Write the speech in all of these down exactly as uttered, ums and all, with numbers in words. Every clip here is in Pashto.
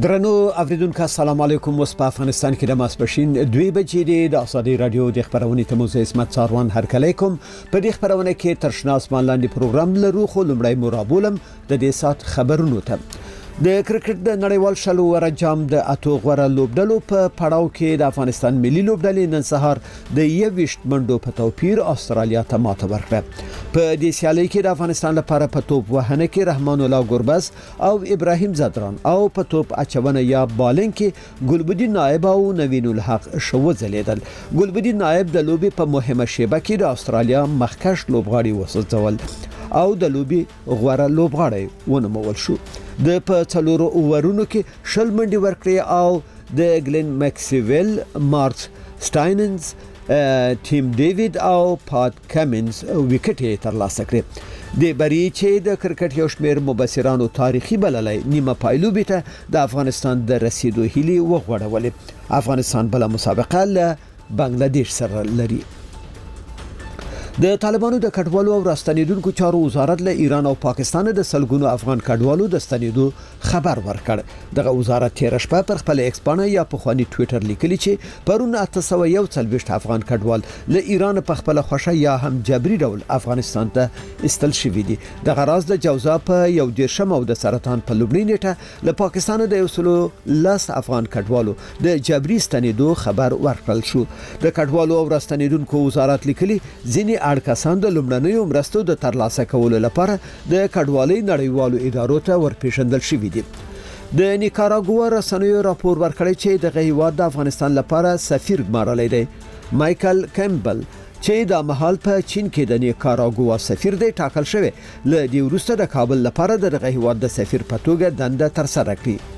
درنو اوریدونکو السلام علیکم. اوس په افغانستان کې د ماسپښین دوی بجې د آزادي رادیو د خبرونې ته موزه اسمت څاروان هرکلی کوم. په دې خبرونه کې ترشنا اسمان لاندې پروګرام لرو، خو لمړی مرابولم د دې سات خبرونو ته. د کرکټ د نړیوال شلو ور جام د اتو غوړه لوبډلو په پړاو کې د افغانستان ملي لوبډلې نن سهار د یويشت منډو په توپیر استرالیا ته ماته ورکړه. په دې سیالي کې د افغانستان لپاره په توپ وهنه کې رحمان الله ګربز او ابراهیم زدران او په توپ اچونه یا بالینګ کې ګلبدین نائب او نوین الحق شو ځلیدل. ګلبدین نائب د لوبي په مهمه شیبه کې د استرالیا مخکش لوبغاړي وسوځول او د لوبي غوړه لوبغاړي ونمول شو. د په څلورو اوورونو کې شل منډي ورکړي او د ګلن مکسویل، مارک سټایننز، ټیم ډیوډ او پات کمنز وکټ ترلاسه کړې. د بری چې د کرکټ یو شمېر مبصرانو تاریخي بللای نیمه پایلوبې ته د افغانستان د رسیدو هیلي وغوړولې. افغانستان بل مسابقه له بنگلاديش سره لري. د طالبانو د کډوالو او راستنیدونکو چارو وزارت له ایران او پاکستان د سلګونو افغان کډوالو د ستنیدو خبر ورکړ. دغه وزارت تیر شپه پر خپل ایکس باندې یا په خواني ټوئیټر لیکلی چې پرون اته سوه یو څلوېښت افغان کډوال له ایران په خپل خوښه یا هم جبري ډول افغانستان ته استل شوی دي. د غراز د جوزا په یو دیرشم او د سرطان په لومړي نیټه له پاکستان د یو سلو لاس افغان کډوالو د جبري ستنیدو خبر ورکړل شو. د کډوالو او راستنیدونکو وزارت لیکلی ځینې اړ کسان د لومړنیو مرستو د ترلاسه کولو لپاره د کډوالۍ نړیوالو ادارو ته ورپېژندل شوي دي. د نیکاراګوا رسنیو راپور ورکړی چې د هیواد د افغانستان لپاره سفیر ګمارلی دی. مایکل کیمبل چې د مهال په چین کې د نیکاراګوا سفیر دی ټاکل شوی، له دې وروسته د کابل لپاره د هیواد د سفیر په توګه دنده ترسره کړي.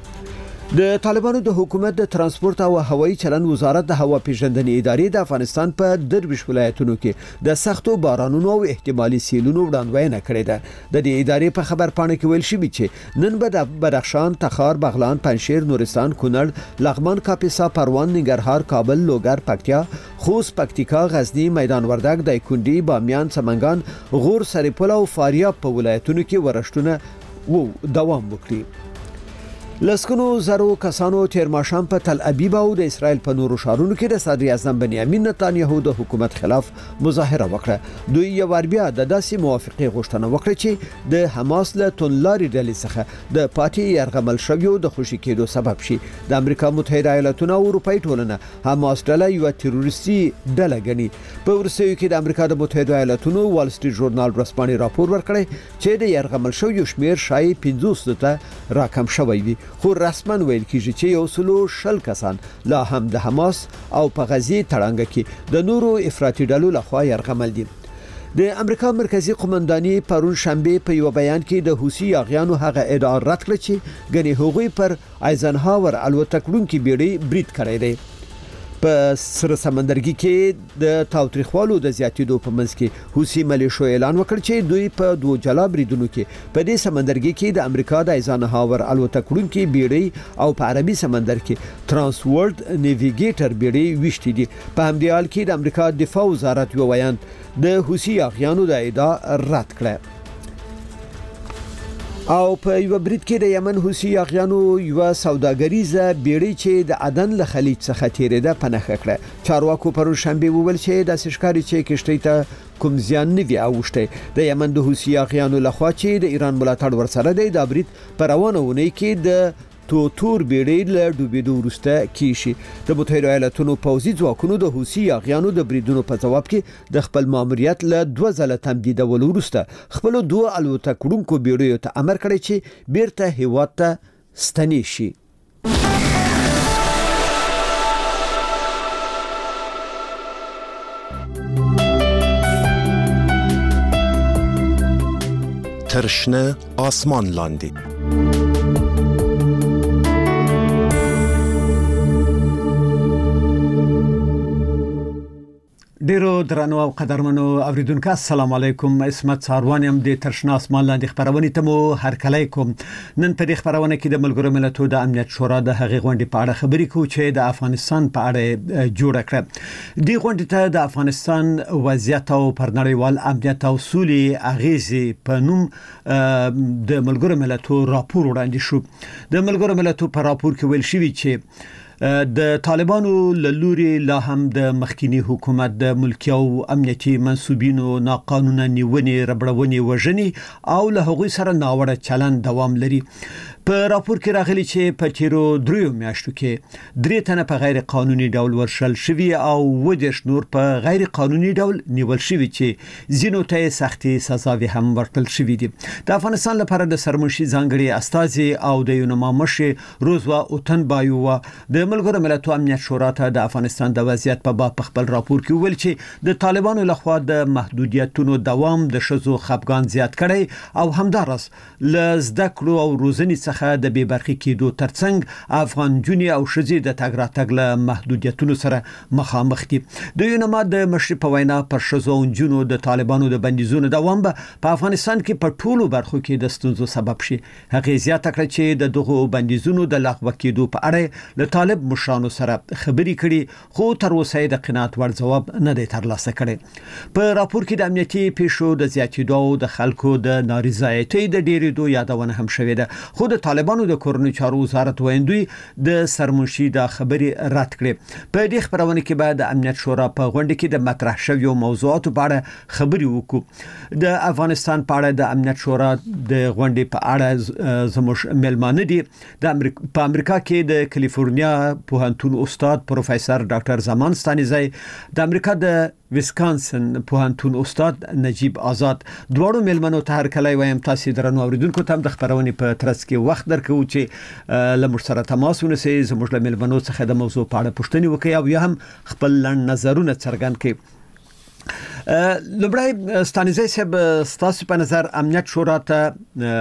د طالبانو د حکومت د ترانسپورت او هوایي چلند وزارت د هوا پیژندنې ادارې د افغانستان په درویش ولایتونو کې د سختو بارانونو او احتمالي سیلونو وړاندوینه کړې ده. د دې ادارې په خبر پاڼه کې ویل شوی چې نن به د بدخشان، تخار، بغلان، پنجشیر، نورستان، کونړ، لغمان، کاپیسا، پروان، ننګرهار، کابل، لوګر، پکتیا، خوست، پکتیکا، غزنی، میدان وردګ، دایکنډي، بامیان، سمنګان، غور، سرپل او فاریاب په ولایتونو کې ورښتونه وو دوام وکړي. لسکونو زرو کسانو تیر ماښام په تل ابیب او د اسرائیل په نورو ښارونو کې د صدر اعظم بنیامین نتانیاهو د حکومت خلاف مظاهره وکړه. دوی یو ور بیا د داسې موافقه غوښتنه وکړه چې د حماس له تونلاري ډلې څخه د پاتې يرغمل شویو د خوشي کېدو سبب شي. د امریکا متحده ایالاتونو او اروپאי ټولنه حماس ډله یو تروریستي ډله ګڼي. په ورسېو کې د امریکا د متحده ایالاتونو وال سټریټ ژورنال ورسپانې راپور ورکړی چې د يرغمل شویو شمیر شای پنځوس ته راکم شوی وي، خو رسما ویل کیږي چې یو سلو شل کسان لا هم د حماس او په غزي تړانګه کې د نورو افراطي ډلو لخوا يرغمل دي. د امریکا مرکزی قومنداني پرون شنبه په یو بیان کې د حوثي اغیانو هغه ادعا رد کړه چې غني هغوی پر ایزنهاور الوتکړونکو بیړۍ برید کړی دی. په سره سمندرګي کې د تاوتریخوالو د زیاتېدو په منځ کې حوثي ملیشو اعلان وکړ چې دوی په دوه جلا بریدونو کې په دې سمندرګي کې د امریکا د ایزنهاور الوتکړونکو بیړۍ او په عربي سمندر کې ترانس ورلد نیویګیټر بیړۍ وشتې دي. په همدې حال کې د امریکا دفاع وزارت یو بیان د حوثي اغیانو د ادعا رد کړه. او په یو برید کې د یمن حوثي اغیانو یو سوداګریزه بیړۍ چې د عدن له خلیج څخه تیریده پنهخه کړه. چارواکو پر شنبه وویل چې د سشکاري چې کشتۍ ته کوم زیان نه وی اوښته. د یمن د حوثي اغیانو لخوا چې د ایران ملاتړ ورسره دی د برید پر روانه ونی کې د تو تور بیړۍ له ډوبېدو وروسته کیشي. د متحده ایالاتونو پوځي ځواکونو د حوثي اغیانو د بریدونو په جواب کې د خپل ماموریت له دوه ځله تمدیدولو وروسته خپل دوه الوتکړونکو بیړیو ته امر کړی چې بیرته هیواد ته ستنې شي. ترشنه آسمان لاندی ډیرو درنو او قدرمنو اوریدونکو السلام علیکم. اسمت ساروان يم د ترشنا اسمان لاندې خبرونه ته مو هر کله کوم. نن په دې خبرونه کې د ملګرو ملتونو د امنیت شورا د هغې غونډې په اړه خبرې کوو چې د افغانستان په اړه جوړ کړه. د غونډې ته د افغانستان وضعیت او پرنړیوال امنیت او سولې اغیزې په نوم د ملګرو ملتونو راپور وړاندې شو. د ملګرو ملتونو په راپور کې ویل شوی چې د طالبانو لوري لا هم د مخکینی حکومت د ملکی او امنیتي منسوبینو ناقانونه نیونې ربړونې وژنې او له هغوی سره ناوړه چلند دوام لري. په راپور کې راغلي چې په تیرو دریو میاشتو کې درې تنه په غیر قانوني ډول ورشل شوی او ودېش نور په غیر قانوني ډول نیول شوی چې زینو ته سختي سزاوي هم ورکړل شوی دي. د افغانستان لپاره د سرمنشي ځانګړي استازي او د یونما مشر روزوا اوتن بایو د ملګرو ملتونو امنیت شورا ته د افغانستان د وضعیت په باب خپل راپور کې ویل چې د طالبانو لخوا د محدودیتونو دوام د شذو خپګان زیات کړي او همدارس ل زده کړو او روزنې څخه د بې برخې کېدو ترڅنګ افغان جونی او شذې د تګ راتګ له محدودیتونو سره مخامخ دي. د یونما د مشر په وینا پر شذو او جونو د طالبانو د بندیزونو دوام په افغانستان کې په ټولو برخو کې د ستونزو سبب شي. هغه زیاته کړه چې د دغو بندیزونو د لغوه کېدو په اړه له طالب مشرانو سره خبرې کړي خو تر اوسه د قناعت وړ ځواب نه دی ترلاسه کړی. په راپور کې د امنیتي پیښو د زیاتېدو او د خلکو د نارضایتۍ د ډېرېدو یادونه هم شوې ده. خو د طالبانو د کورنۍ چارو وزارت ویندوی د سرمنشي د خبرې رد کړې. په دې خبرونه کې بعد د امنیت شورا په غونډه کې د مطرح شویو موضوعاتو په اړه خبرې وکړو. د افغانستان په اړه د امنیت شورا د غونډې په اړه زموږ ملمانه دي د امریکا په امریکا کې د کالیفورنیا پوهنتون استاد پروفیسور ډاکټر زمان ستانیزی، د امریکا د ویسکانسن پوهنتون استاد نجیب آزاد. دواړو ملمنو ته هر کله وایم تاسو درنو اوریدونکو ته د خبرونه په ترڅ کې وخت درکو چې لمر سره تماس ونیسئ، زموږ له ملمنو څخه د موضوع په اړه پوښتنه وکړئ او یا هم خپل لړ نظرونه څرګند کړئ. لومړی ستانیزی صاحب، تاسو په نظر امنیت شورا ته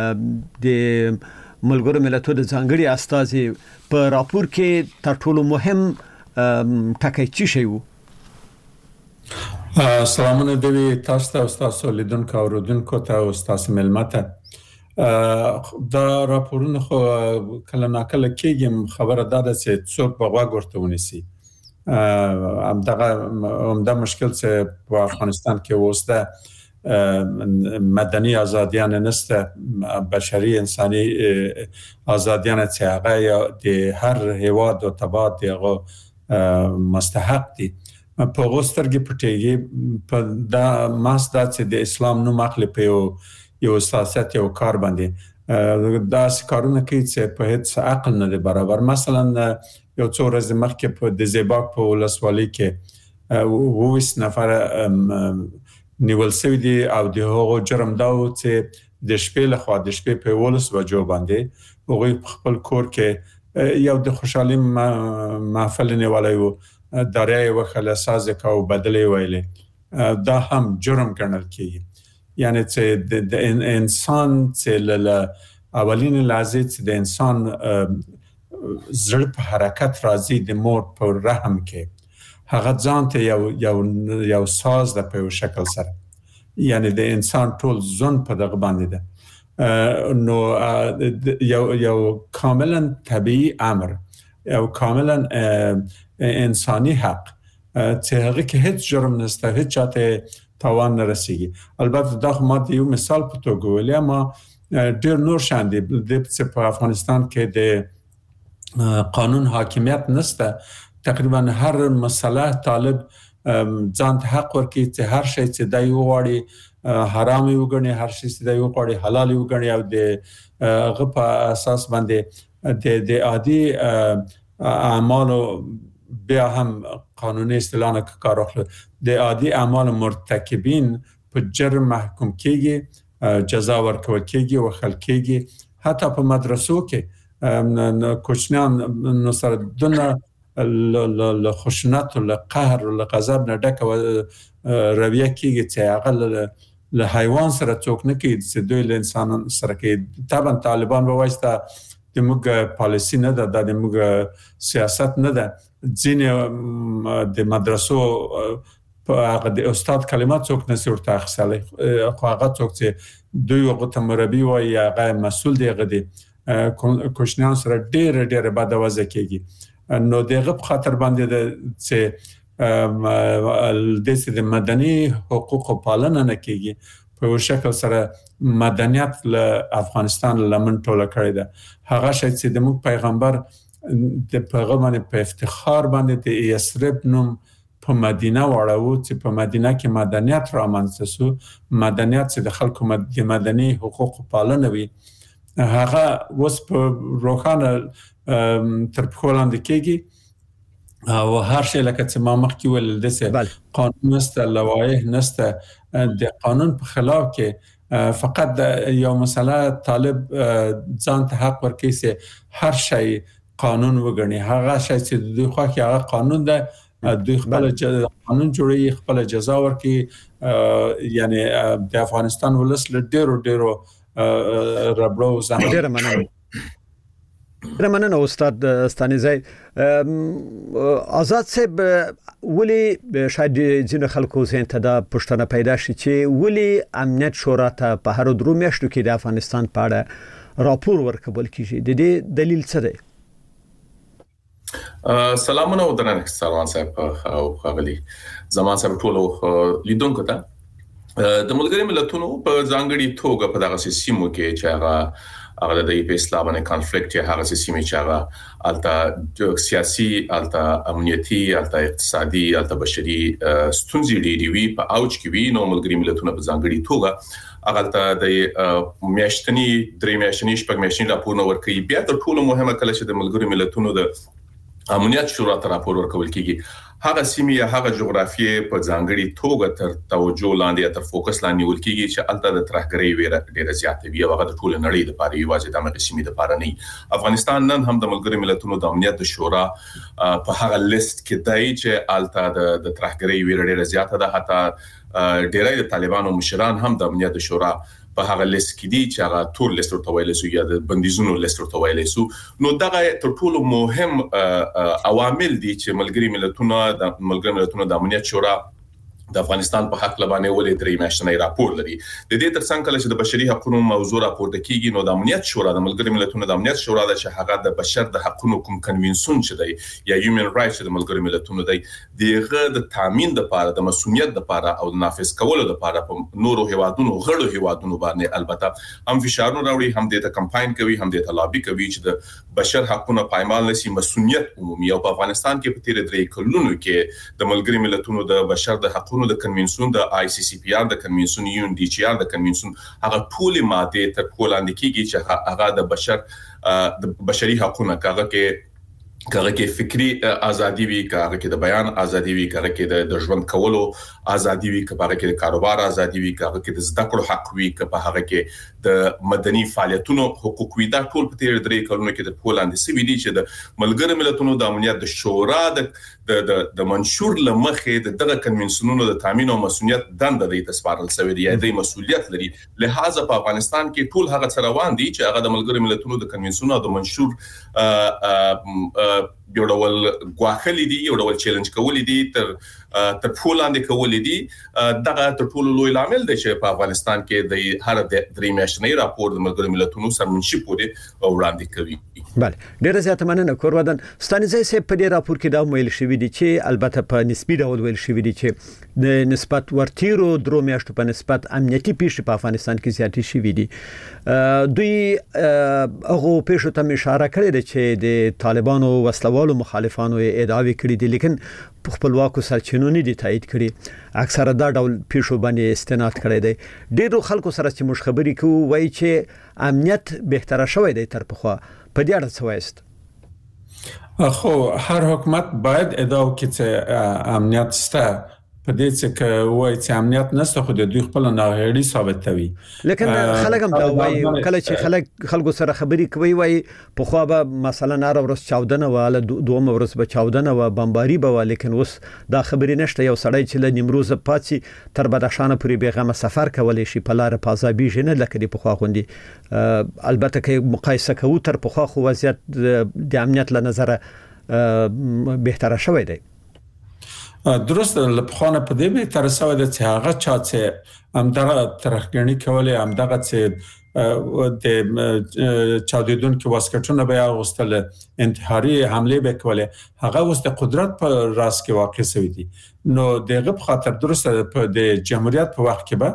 د ملګرو ملتونو د ځانګړي استازي په راپور کې تر ټولو مهم ټکی څه شی وو؟ سلامونه دوی تاسو ته او تاسو لیدونکو او اوریدونکو ته او تاسو ملمته. دا راپورونه خو کله ناکله کېږي، خبره دا ده چې څوک په غوږ ورته ونیسي. همدغه همدا مشکل چې په افغانستان کې اوس ده، مدني آزادیان نسته، بشري انساني آزادیان چې هغه د هر هیواد او تبعات هغه مستحق دي په غوسترګي پټيږي. په دا ماس دا چې د اسلام نوم اخلي په یو یو سیاست یو کار باندې دا کارونه کوي چې په هیڅ عقل نه دی برابر. مثلا یو څو ورځې مخکې په د زیباک په ولسوالۍ کې اووه نفر نیول شوي دي او د هغو جرم دا و چې د شپې لخوا د شپې په یولس بجو باندې هغوی په خپل کور کې یو د خوشحالي محفل نیولی و، دریای وخله سازک او بدلې ویلې، دا هم جرم ګڼل کېږي. یعنی چې د انسان چې له اولین لحظې چې د انسان زړه په حرکت راځي د مور په رحم کې، هغه ځان ته یو یو یو ساز ده په یو شکل سره، یعنی د انسان ټول ځون په دغه باندې ده. نو یو یو کاملا طبیعي امر، یو کاملا انساني حق چې هغه کې هیڅ جرم نشته، هیڅ چاته تاوان نه رسیږي. البته دا خو ما د یو مثال په توګه ویلی، اما ډېر نور شان دي. د چې په افغانستان کې د قانون حاکمیت نشته، تقریبا هر مسله طالب ځان ته حق ورکوي چې هر شی چې دی وغواړي حرام وګڼي، هر شی چې دی وغواړي حلال وګڼي او د هغه په اساس باندې د د عادي اعمالو بیا هم قانوني اصطلاح نه کار اخلي، د عادي اعمال مرتکبین په جرم محکوم کېږي، جزا ورکول کېږي، وخل کېږي. حتی په مدرسو کې کوچنیان نو سره دونه له خشونت او له قهر او له غضب نه ډکه رویه کېږي چې هغه له حیوان سره څوک نه کوي چې دوی له انسانان سره کوي. طبعا طالبان به وایي د موږ پالیسي نه ده، دا د موږ سیاست نه ده. ځینې د مدرسو هغه د استاد کلمات څوک نسی ورته اخیستلی خو هغه څوک چې دوی هغه مربي وایي هغه مسول دی هغه دی کوشنیان سره ډېر ډېر بد وضع کېږي نو دغه په خاطر باندې چې د مدني حقوق پالنه نه کېږي په شکل سره مدنیت له افغانستان لمن ټوله کړی ده هغه شی چې د موږ پیغمبر د پیغمبر په افتخار باندې د یثرب نوم په مدینه واړو چې په مدینه کې مدنیت رامنځته شو مدنیت چې د خلکو د مدني حقوق پالنه وي هغه اوس په روښانه تر پښو لاندې کېږي او هر شی لکه چې ما مخکې ویل داسې قانون نشته لوایح نشته د قانون په خلاف کې فقط یو مسله طالب ځان ته حق ورکوي چې هر شی قانون وګڼي هغه شی چې دوی خوښي هغه قانون ده دوی خپل قانون جوړي خپل جزا ورکړي یعنی د افغانستان ولس له ډیرو ډیرو ربړو زموږ ډیر مننه رمننه استاد ستانیزی آزاد صاحب ولی شاید ځینې خلکو ذهن ته دا پوښتنه پیدا شي چې ولی امنیت شورا ته په هر درو میاشتو کې د افغانستان په اړه راپور ورکول کیږي د دې دلیل څه دی سلامونه او درنښت سلام صاحب او خغلی زمان صاحب ټولو لیدونکو ته د ملګری ملتونو په ځانګړي توګه په دغه سیمو کې چې هغه هغه د په اسلام باندې کنفلیکټ یا هغه سیمې چې هغه الته سیاسي الته امنیتي الته اقتصادي الته بشري ستونزې ډېرې وي په اوج کې وي نو ملګری ملتونه په ځانګړي توګه هغه ته د میاشتنی درې میاشتنی شپږ میاشتنی راپور ورکوي بیا د ټولو مهمه کله چې د ملګری ملتونو د امنیت شورا ته راپور ورکول کیږي هغه سیمه یا هغه جغرافیه په ځانګړي توګه تر توجه لاندې تر فوکس لاندې نیول کیږي چې الته د ترهګرۍ ویره ډیره زیاته وي او هغه د ټول نړۍ لپاره یوازې د امریکا سیمې لپاره نه افغانستان نن هم د ملګری ملتونو د امنیت شورا په هغه لیست کې دی چې الته د ترهګرۍ ویره ډیره زیاته ده حتی ډیری د طالبانو مشران هم د امنیت شورا په هغه لیست کې دي چې هغه ټول لیست ورته ویل شو یا د بندیزونو لیست ورته ویل شو نو دغه تر ټولو مهم عوامل دي چې ملګری ملتونه د ملګری ملتونو د امنیت شورا د افغانستان په حق لبانې ولې درې میاشتنی راپور لري د دې ترڅنګ کله چې د بشري حقوقو موضوع راپورته کیږي نو د امنیت شورا د ملګری ملتونو د امنیت شورا د چې هغه د بشر د حقوقو کوم کنونسیون چې دی یا هیومن رائټس د ملګری ملتونو دی دغه د تامین د لپاره د مسؤلیت د لپاره او د نافذ کولو لپاره په نورو هیوادونو غړو هیوادونو باندې البته هم فشارونه راوړي هم د کمپاین کوي هم د لابي کوي چې د بشر حقوقو پایمال نشي مسؤلیت عمومي او په افغانستان کې په تیر درې کلونو کې د ملګری ملتونو د بشر د حقوقو د کنونسیون د آی سی سی پی آر د کنونسیون یو ان ډي جی آر د کنونسیون هغه ټول ماده تر کولان کېږي چې هغه د بشر د بشري حقوقو هغه کې هغه کې فکری ازادي وي هغه کې د بیان ازادي وي هغه کې د ژوند کولو ازادي وي هغه کې د کاروبار ازادي وي هغه کې د زده کړو حق وي هغه کې د مدني فعالیتونو حقوق وي دا ټول په تیر درې کلونو کې د پولاند سی وی دي چې د ملګری ملتونو د امنیت د شورا د د د منشور لمخې د دغه کنونسیونونو د تامین او مسؤلیت دنده د تسپارل سوي دی د مسؤلیت لري لہذا په افغانستان کې ټول هغه څه روان دي چې هغه د ملګری ملتونو د کنونسیون او د منشور یو ډول غواخلي دي یو ډول چیلنج کولی دي تر تر پولاند کولی دي دغه تر ټولو لوی عامل دی چې په افغانستان کې د هر د درې میاشتنی راپور د ملګری ملتونو سرمنشي پورې وړاندې کوي. بله ډیره زیاته مننه کورودن ستانیزی سه په دې راپور کې دا ویل شوی دی چې البته په نسبی ډول ویل شوی دی چې د نسبت ورتیرو درو میاشتو په نسبت امنیتي پیښې په افغانستان کې زیاتې شوی دي دوی هغه پیښو ته اشاره کړې ده چې د طالبانو وسلوالو مخالفانو ادعاوې کړې دي لیکن په خپلواکو سرچینو نه دي تایید کړي اکثره دا ډول پیښو باندې استناد کړی دی ډیرو خلکو سره چې موږ خبرې کوو وایي چې امنیت بهتره شوی دی تر پخوا په دې اړه څه وایست؟ خو هر حکومت باید ادعا وکړي چې امنیت شته په دې چې وایي چې امنیت نشته خو د دوی خپل ناغېړي ثابتوي لیکن خلک هم دا وایي کله چې خلک خلکو سره خبرې کوي وایي په خو به مثلا هر ورځ چاودنه واله دوه ورځ به چاودنه و بمباري به لیکن اوس دا خبرې نشته یو سړی چې له نیمروز پاتې تر بدخشان پورې بیغمه سفر کولای شي په لار پازابي جن لکه دی په خو غوندي البته کې مقایسه کوو تر په خو وضعیت د امنیت له نظر بهتره شوی دی درست لپخانه په دې به تر څو د هغه چا چې هم دغه ترخګنی کولې هم دغه چې د چاودیدون کې واسکټونه به اغوستل انتحاري حمله به کولې هغه اوس د قدرت په راس کې واقع شوی دي نو دغه په خاطر درست په د جمهوریت په وخت کې به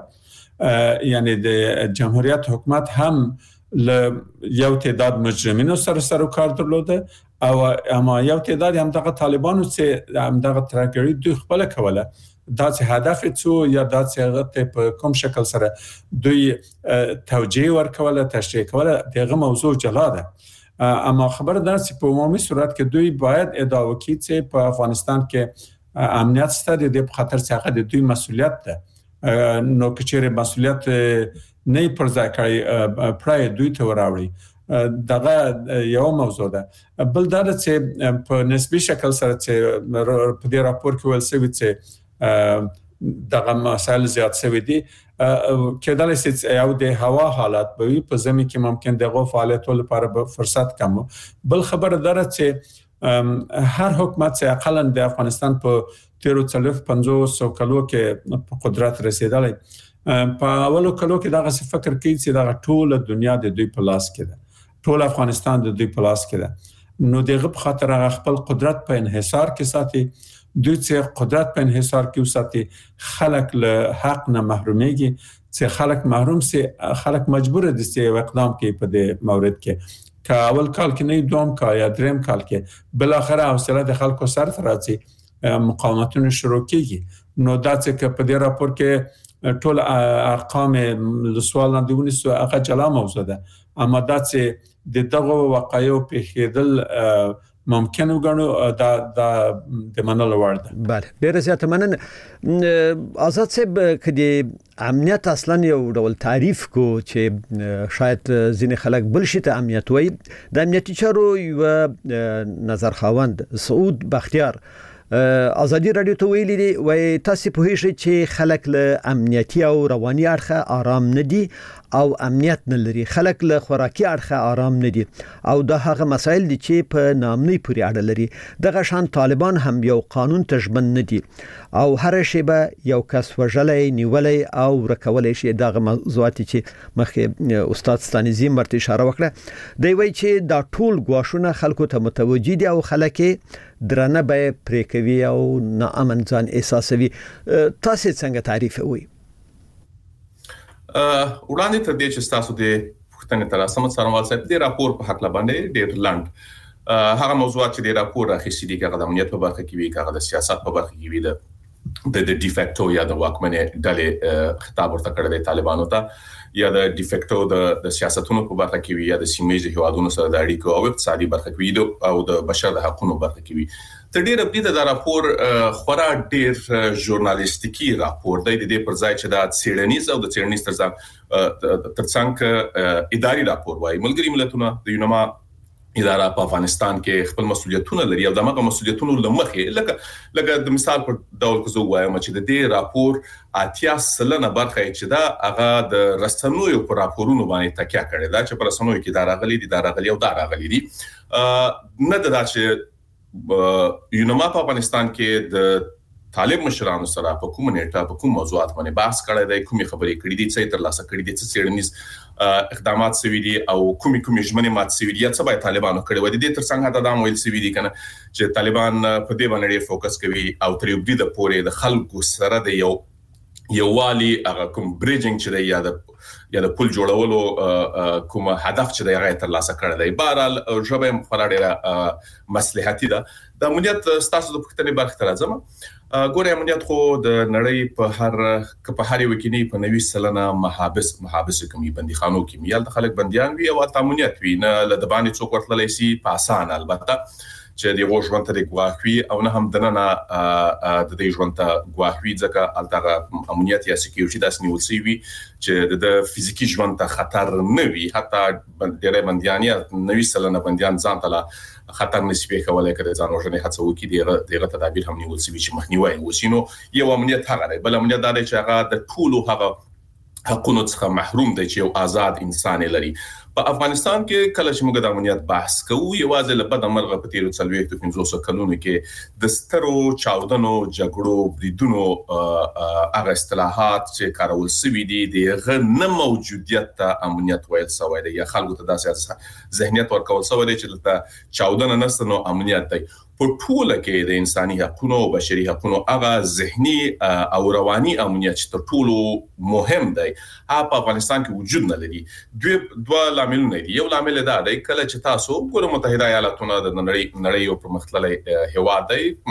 یعنی د جمهوریت حکومت هم ل یو تعداد مجرمینو سره سره کار درلوده او اما یو تعداد هم دغه طالبانو چې هم دغه ترګری دوی خپل کوله دا چې هدف څو یا دا چې هغه په کوم شکل سره دوی توجیه ورکوله تشریح کوله دغه موضوع جلا ده اما خبر ده چې په عمومي صورت کې دوی باید ادعا وکړي چې په افغانستان کې امنیت ستاسو د خطر څخه د دوی مسؤلیت ده نو کچېره مسؤلیت نه پر ځای کوي پرای دوی ته وراوړي دغه یو موضوع ده بل دا چې په نسبی شکل سره چې په دې راپور کې ول سوي چې دغه مسایل زیات شوي دي کېدای شي یو د هوا حالات به په زمي کې ممکن دغه فعالیتونو لپاره فرصت کم بل خبر دره چې هر حکومت چې اقلا د افغانستان په تیرو څلور پنځوس کلو کې په قدرت رسیدلی په اولو کلو کې دغه فکر کوي چې دغه ټول دنیا د دوی په لاس کې ده ټول افغانستان د دوی په لاس کې ده نو دغه په خاطر هغه خپل قدرت په انحصار کې ساتي دوی چې قدرت په انحصار کې وساتي خلک له حق نه محروميږي چې خلک محروم سي خلک مجبور دي چې اقدام کوي په دې مورد کې که اول کال کې نه دوم کا یا دریم کال کې بل اخر حوصله د خلکو سره راځي مقاومتونه شروع کیږي نو دا چې په دې راپور کې ټول ارقام د سوال نه دیونی سو هغه جلا موضوع ده اما دا چې د دغه واقعیو په خېدل ممکن وګڼو دا د د منلو وړ ده بله ډیره زیاته مننه آزاد صاحب کدي امنیت اصلا یو ډول تعریف کو چې شاید ځینې خلک بل شي ته امنیت وایي د امنیتي چارو یو نظر خواند سعود بختیار ازادي رادیو ته ویلي دی وای تاسو په هیڅ چې خلک له امنیتي او رواني اړخه آرام نه دي او امنیت نه لري خلک له خوراکي اړخه آرام نه دي او دا هغه مسایل دي چې په نامنۍ پورې اړه لري دغه شان طالبان هم یو قانون تجبن نه دي او هر شی به یو کس وژلای نیولای او رکولای شي دغه موضوعات چې مخکې استاد ستانیزی مرته اشاره وکړه دی وای چې دا ټول غواښونه خلکو ته متوجي دي او خلک درنه به پریکوي او ناامن ځان احساسوي تاسو څنګه تعریف وي وړاندې تر دې چې تاسو د پښتنې تر سم څارنوال صاحب د راپور په حق باندې ډېر لاند هغه موضوعات چې د راپور راخېستي دي هغه د امنیت په برخه کې وي هغه د سیاست په برخه کې وي د د ډیفیکټو یا د واکمنې ډلې خطاب ورته کړی دی طالبانو ته یا د ډیفیکټو د سیاستونو په برخه کې وي یا د سیمې هیوادونو سره د اړیکو او اقتصادي برخه کې وي او د بشر د حقوقو برخه کې وي تر ډیره بده دا راپور خورا ډیر ژورنالیستیکي راپور دی د دې پر ځای چې دا څېړنیز او د څېړنیز ترڅنګ ترڅنګ اداري راپور وایي ملګری ملتونه د یونما اداره په افغانستان کې خپل مسولیتونه لري او دغه مسولیتونو لمخې لکه لکه د مثال په ډول کې زه وایم چې د دې راپور اتیا سلنه برخه چې دا هغه د رسنوي په راپورونو باندې تکیه کړي دا چې پر رسنوي کې دا راغلي دي دا راغلي او دا راغلي دي نه دا چې یونما په افغانستان کې د طالب مشرانو سره په کوم نیټه په کوم موضوعات باندې بحث کړی دی کومې خبرې کړې دي چې تر لاسه کړې دي چې څېړنیز اقدامات سوي دي او کومې کومې ژمنې مات سوي دي چې باید طالبانو کړې وي د تر څنګه دا ویل سوي دي کنه چې طالبان په دې باندې فوکس کوي او تر یو بده پورې د خلکو سره د یو یووالي هغه کوم بریجینګ چې دی یا د یا د پل جوړولو کوم هدف چې دی هغه تر لاسه کړی دی بهرحال ژبه خورا ډېره مصلحتي ده د امنیت ستاسو د پښتنې برخه تر ځم ګوره امنیت خو د نړۍ په هر په هر یو کې نه په نوي سلنه محابس محابس کومي بنديخانو کې میال د خلک بنديان وي او امنیت وي نه ل د باندې څوک ورتللی سي په اسان البته چې د غوښمن ته د ګواخوي او نه هم دنه د دې ژوند ته ګواخوي ځکه الته امنیت یا سکیورټي داس نیول سی وي چې د فزیکی ژوند ته خطر نه وي حتی ډېر بنديان یا نوي سلنه بنديان ځان ته خطر نسبي کولای کړي ځان وژنې هڅه وکړي دغه دغه تدابیر هم نیول سي چې مخنیوي وسینو یو امنیت هغه دی بل امنیت دا دی چې هغه د ټولو هغه حقونو څخه محروم دی چې یو آزاد انسان لري په افغانستان کې کله چې موږ د امنیت بحث کوو یوازې لپاره د مرغه په تیرو څلوېښت پنځوس کلونو کې د سترو چاودنو جګړو بریدونو هغه اصطلاحات چې کارول شوي دي د غن موجودیت ته امنیت ویل شوی دی یا خلکو ته داسې ذهنیت ورکول شوی دی چې د چاودنه نشته نو امنیت دی په ټوله کې د انساني حقوقو او بشري حقوقو هغه ذهني او رواني امنیت چې تر ټولو مهم دی په افغانستان کې وجود نه لري. دوی دوه لاملونه دي. یو لامل دا دی کله چې تاسو ګوره متحده ایالاتونه د نړۍ نړۍ یو پرمختللی هیواد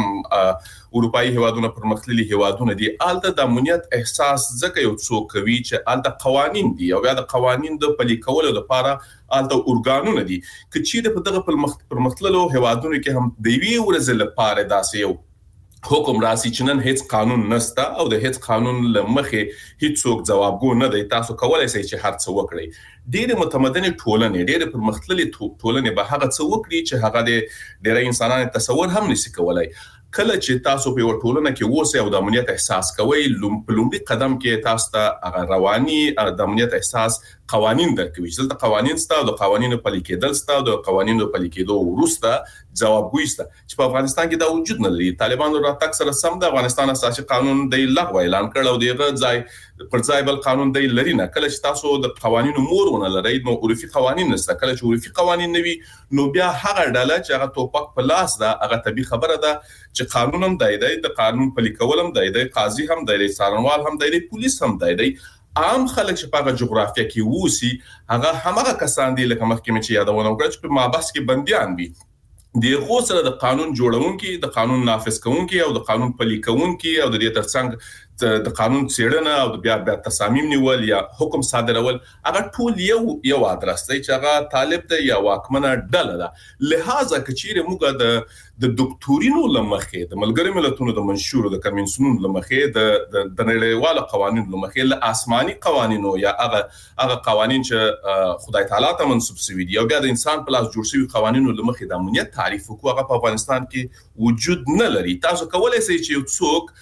دی اروپאי هیوادونه پرمختللي هیوادونه دي آلته د امنیت احساس ځکه یو څوک کوي چې آلته قوانين دي او بیا د قوانين د پلي کولو لپاره آلته اورګانونه دي چې د دغه پرمختللو هیوادونو کې هم د وی ورزل لپاره داسې یو حکم راسي چې نن هیڅ قانون نشته او د هیڅ قانون لمخه هیڅ څوک جوابګو نه دی تاسو کولای شئ چې هر څه وکړئ. ډېر متمدن ټولنې ډېر پرمختللي ټولنې به هغه څه وکړي چې هغه د ډېر انسانانو تصور هم نشي کولای. کله چې تاسو په ټولنه کې اوسئ او د امنیت احساس کوئ لومړی قدم کې تاسو ته رواني د امنیت احساس قوانين درکوي چې د قوانين ستاسو د قوانینو پلي کېدل ستاسو د قوانینو پلي کېدو وروسته جوابګوي ستاسو چې په افغانستان کې دا وجود نه لري. طالبانو راتګ سره سم د افغانستان اساسي قانون د لغوه اعلان کړ او دغه ځای پر ځای بل قانون دی لري نه. کله چې تاسو د قوانینو مورونه لرئ نو عرفي قوانين نشته. کله چې عرفي قوانين نوي نو بیا هغه ډله چې هغه توپک په لاس ده هغه طبي خبره ده چې قانون هم دی دی د قانون پلي کول هم دی دی قاضي هم دی دی څارنوال هم دی دی پولیس هم دی دی عام خلک چې په جغرافیه کې ووسی هغه همغه کسان دي لکه مخکې چې یادونه وکړه چې په مابس کې بنديان دي د خو سره د قانون جوړونکي د قانون نافذ کوونکي او د قانون پلي کوونکي او د دې ترڅنګ د قانون څېړنه او د بیا بیا تصامیم نیول یا حکم صادرول هغه ټول یو یو ادرس دی چې هغه طالب دی یا واکمنه ډله ده. لہذا کچېره موږ د د ډاکټورینو لمخې د ملګری ملتونو د منشور د کنونسیون لمخې د د نړیوالو قوانینو لمخې له آسماني قوانینو یا هغه هغه قوانین چې خدای تعالی ته منسوب شوي دي او بیا د انسان په لاس جوړ شوي قوانینو لمخې د امنیت تعریف کوو هغه په افغانستان کې وجود نه لري. تاسو کولای شئ چې یو څوک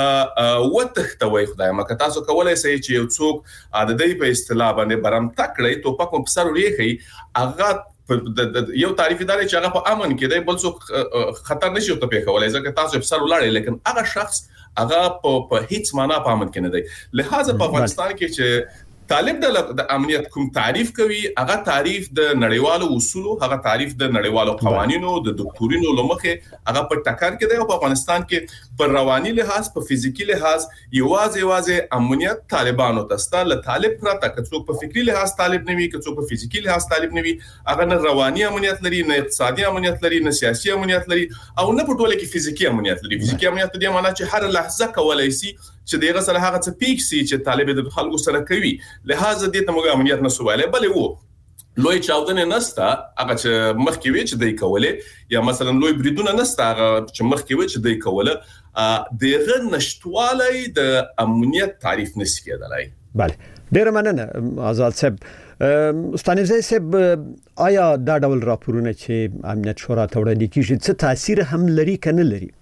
وتښتوي خدای مکه تاسو کولای شئ چې یو څوک د دې په اصطلاح باندې برم تکړی توپک په سر وریخي هغه یو تعریف دار چې هغه په امن کې دی بل څوک خطر نشي ته په کولای ځکه تاسو په سر ولاړی لیکن هغه شخص هغه په هیڅ معنا په امن کې نه دی. لہذا په افغانستان کې چې طالب د امنیت کوم تعریف کوي هغه تعریف د نړیوالو اصولو هغه تعریف د نړیوالو قوانینو د دکتورینو لمخه هغه په ټکر کې دی او په افغانستان کې په رواني لحاظ په فزیکی لحاظ یوازې یوازې امنیت طالبانو تاسو له طالب پرته که څوک په فکری لحاظ طالب نه وي که څوک په فزیکی لحاظ طالب نه وي هغه نه رواني امنیت لري نه اقتصادي امنیت لري نه سیاسي امنیت لري او نه په ټوله کې فزیکی امنیت لري. فزیکی امنیت د دې معنی چې هر لحظه کولای شي چې دغه سره هغه څه پیښ سي چې طالب د خلکو سره کوي. لہذا دې ته موږ امنیت نه سوالای بلې وو لوی چاودنه نستا هغه چې مخکې وی چې دای کوله یا مثلا لوی بریدونه نستا هغه چې مخکې وی چې دای کوله دغه نشټوالای د امنیت تعریف نشي کېدلای. بله ډیر مننه آزاد صاحب. استانزه صاحب آیا دا ډول راپورونه چې امنیت شورا ته وړاندې کیږي څه تاثیر هم لري کنه لري؟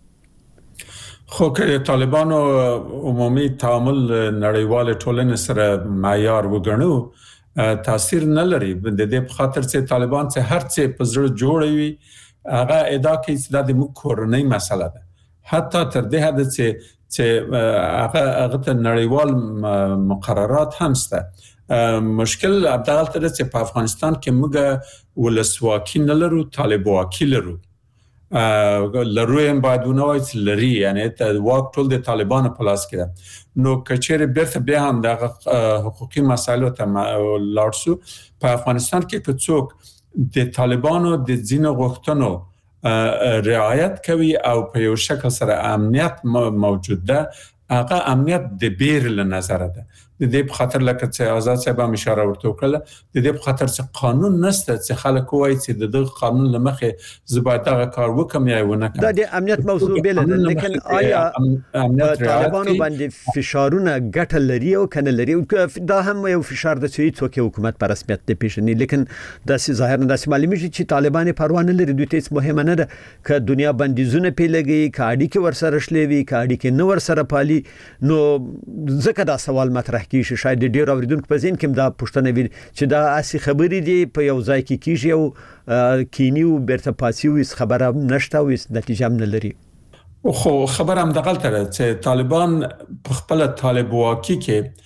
خو که طالبانو عمومي تعامل نړیوال ټولنې سره معیار وګڼو تاثیر نه لري. د دې په خاطر چې طالبان چې هر څه په زړه جوړوي هغه ادعا کوي چې دا د کورنۍ مسله ده حتی تر دې حد چې چې هغه هغه ته نړیوال مقررات هم شته. مشکل عبدالله ته چې په افغانستان کې موږ ولسواکي نه لرو طالب واکي لرو لرویم باید ونوای لري یعنی ته واک ټول د طالبانو په لاس کې ده. نو کچېره بیرته بیا هم د حقوقي مسایلو ته لاړ شو په افغانستان کې که څوک د طالبانو د ځینو غوښتنو رعایت کوي او په یو شکل سره امنیت موجود ده هغه امنیت د بیر له نظر ده. د دې په خاطر لکه چې آزاد صاحب هم اشاره ورته وکړه د دې په خاطر چې قانون نشته چې خلک وایي چې د دغه قانون لمخې زه باید هغه کار وکم یا ونه کړم. دا د امنیت موضوع بیل ده لیکن آیا طالبانو باندې فشارونه ګټه لري او کنه لري دا هم یو فشار د چې څوک حکومت پر رسمیت نه پیژني لیکن د ظاهرا د معلومیږي چې طالبان پروا نه لري دوی ته مهمه نه ده ک دنیا بندیزونه پیلګي ک اړیکې ورسره شلوي ک اړیکې نو ورسره پالي وي نو ځکه دا سوال مطرح کیږي شاید ډیر اوریدونکو په ذهن کې دا پوښتنه وي چې دا اسی خبرې دي په یو ځای کې کیږي او کینیو برته پاسیو هیڅ خبره نشته او هیڅ نتیجه هم نه لري. خو خبر هم دغه تر چې طالبان په خپل طالب واکي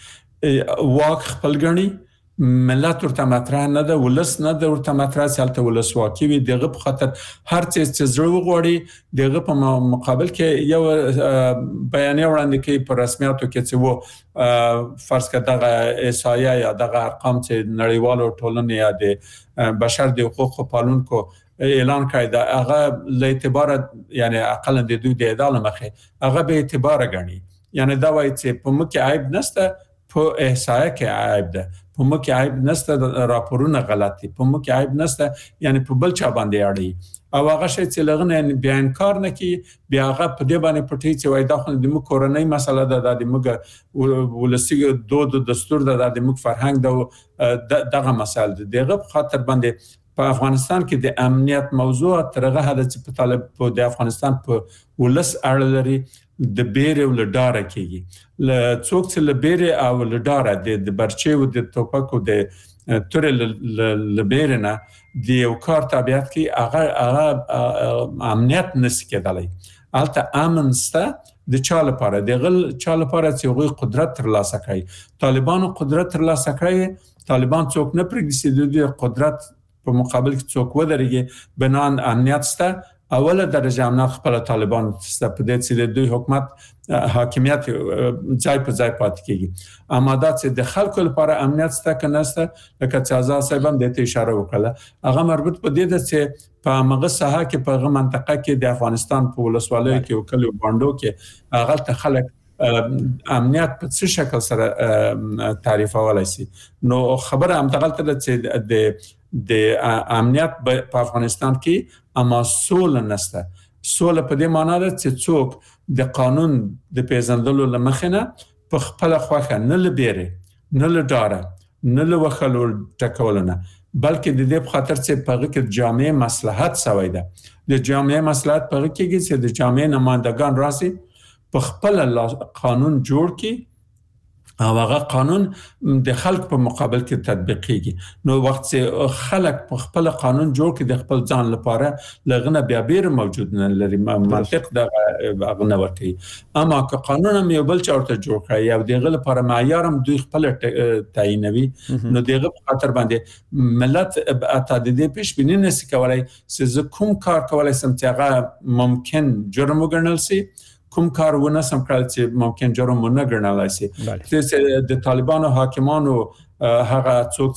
کې واک خپل غني ملت ورته مطرح نه ده ولس نه ده ورته مطرح سالته ولس واکي وي دغه په خاطر هر څه چې زړه وغوړي دغه په مقابل کې یو بیانیه وړاندې کوي په رسمیاتو کې چې وو فرض کړه دغه احصایه یا دغه ارقام چې نړیوالو ټولنې یا د بشر د حقوقو پالونکو اعلان کړی دا هغه له اعتبار یعنی اقل د دوی د عدالت مخه هغه به اعتبار غني یعنی دا وایي چې په مکه عیب نشته په احصایه کې عیب ده په مکه عیب نشته راپورونه غلط دي په مکه عیب نشته یعنی په بل چا باندې اړي او هغه شی چې لغنه بیان کار نه کی بیا هغه په دې باندې پټي چې وای دا خو د مو کورنۍ مسله ده د موږ ولسی دود دستور ده د موږ فرهنګ ده دغه مسله ده دغه خاطر باندې په افغانستان کې د امنیت موضوع ترغه هدا چې په طالب په د افغانستان په ولس اړه لري د بیره ول ډاره کیږي ل څوک چې ل بیره او ل ډاره د برچي او د توپکو د تر ل بیره نه د یو کار تابعیت کې هغه هغه امنیت نس کېدلی البته امنسته د چا لپاره د غل چا لپاره چې هغه قدرت تر لاسه کوي طالبانو قدرت تر لاسه کوي طالبان څوک نه پرېږدي د قدرت په مقابل کې څوک ودرېږي بنان امنیت سته اوله درجه امنیت خپل طالبان سته په دې چې د دوی حکومت حاکمیت ځای په ځای پاتې کیږي اما دا چې د خلکو لپاره امنیت سته کنه سته لکه چې آزاد صاحب هم د ته اشاره وکړه هغه مربوط په دې ده چې په هغه ساحه کې په هغه منطقه کې د افغانستان په ولسوالۍ کې او کلیو باندو کې هغه ته خلک امنیت په څه شکل سره تعریفولای شي نو خبره هم دغه ته چې د د امنیت په افغانستان کې اما سول نشته سول په دې معنی ده چې څوک د قانون د پیژندلو لمخنه په خپل خوخه نه لبيره نه لډاره نه لوخلو ټکولنه بلکې د دې په خاطر چې په کې جامع مصلحت سوی ده د جامع مصلحت په کې چې د جامع نمائندگان راسي په خپل قانون جوړ کی او هغه قانون د خلک په مقابل کې تطبیقيږي نو وخت چې خلک په خپل قانون جوړ کړي د خپل ځان لپاره لغنه بیا بیر موجود نه لري منطق د غنه ورتي اما که قانون هم یو بل چارته جوړ کړي او دغه لپاره معیار هم دوی خپل تعینوي نو دغه په خاطر باندې ملت اتعدادي پیش بینی نشي کولای چې کوم کار کولای سم چې هغه ممکن جرم وګڼل شي کوم کار ونه سم کړل چې ممکن جرم نه ګڼلای شي چې د طالبانو حاکمانو هغه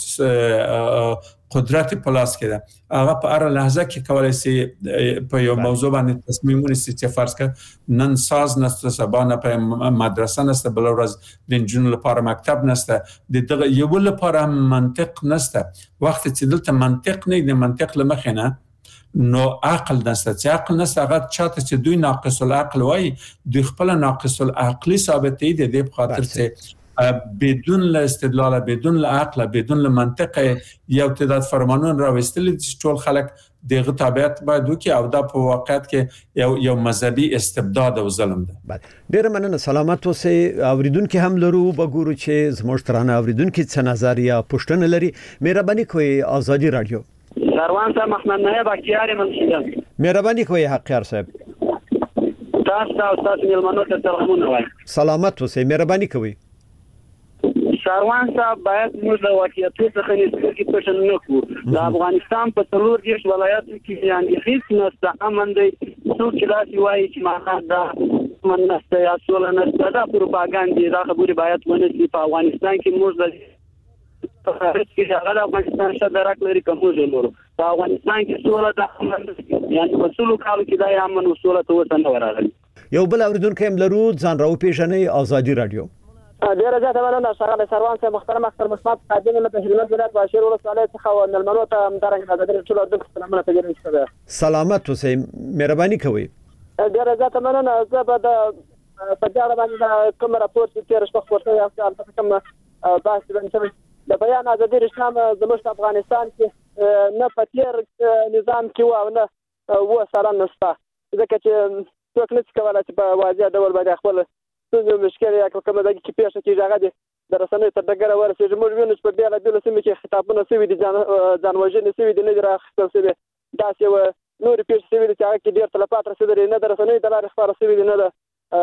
څوک قدرت په لاس کې ده هغه په هر لحظه کې کولای شي په یو موضوع باندې تصمیم ونیسي چې فرض کړه نن ساز نسته سبا نه په مدرسه نسته بل ورځ د جنونو لپاره مکتب نسته د دغه یو لپاره منطق نسته وخت چې دلته منطق نه د منطق لمخینه نو عقل نسته چې عقل نسته هغه چاته چې دوی ناقص العقل وای دوی خپل ناقص العقلی ثابتې دي د خاطر چې بدون استدلال بدون عقل بدون منطق یو تعداد فرمانون راوستل چې ټول خلک دغه تابعیت باید وکي او دا په واقعیت کې یو یو مذهبي استبداد او ظلم ده بله ډیر مننه سلامت اوسئ اوریدونکو هم لرو وګورو چې زموږ ترانه اوریدونکو څه نظر یا پوښتنه لري مهرباني کوئ آزادی رادیو سروان صاحب محمد نایب اختیار منشیدم مهرباني کوئ حقیار صاحب تاسو او تاسو ملمنو ته سلامونه وایم سلامت اوسئ مهرباني کوئ سروان صاحب باید موږ د واقعیتونو څخه نسبت پېژن نه کړو د افغانستان په څلور دیش ولایاتو کې یعنی هیڅ نسته امن دی څوک چې داسې وایي چې معنا دا من نسته یا سوله نسته دا پروپاګاندا دا خبرې باید ونه شي په افغانستان کې موږ د خارج کې هغه د افغانستان صدرات لري کوم ځلورو په افغانستان کې سوله د امن یعنی په څلو کالو کې د امن او سوله ته وسنه ورغلی یو بل اوریدونکو هم لرو ځان راو پیژنې آزادی رادیو ډیره زیاته مننه څنګه سروان صاحب محترم اختر مسعود قادم له هلمند ولایت باشیر ولسوالۍ څخه و نلمنو ته همدارنګه حاضر ټول د سلامونه تجربه شوه سلامت اوسئ مهرباني کوئ ډیره زیاته مننه زه به د په ځاړه باندې کوم راپور چې تیر شپه خبرته یاست البته کوم بحث باندې د بیان ازادي رسام زموږ افغانستان کې نه پتیر نظام کې و نه و سره نسته ځکه چې څوک نشي کولای چې په واضح ډول باندې خپل څه مشکل یا کومه د کې پیښه کیږي هغه د رسنۍ تر ډګره ورسېږي. موږ وینو چې په ډېره ډېره سیمه کې خطابونه سوي دي، ځان وژنې سوي دي، نه دي راخیستل سوي. داسې یوه نورې پیښې سوي دي چې هغه کې ډېر تلفات رسېدلي، نه د رسنیو د لارې خپاره سوي دي، نه د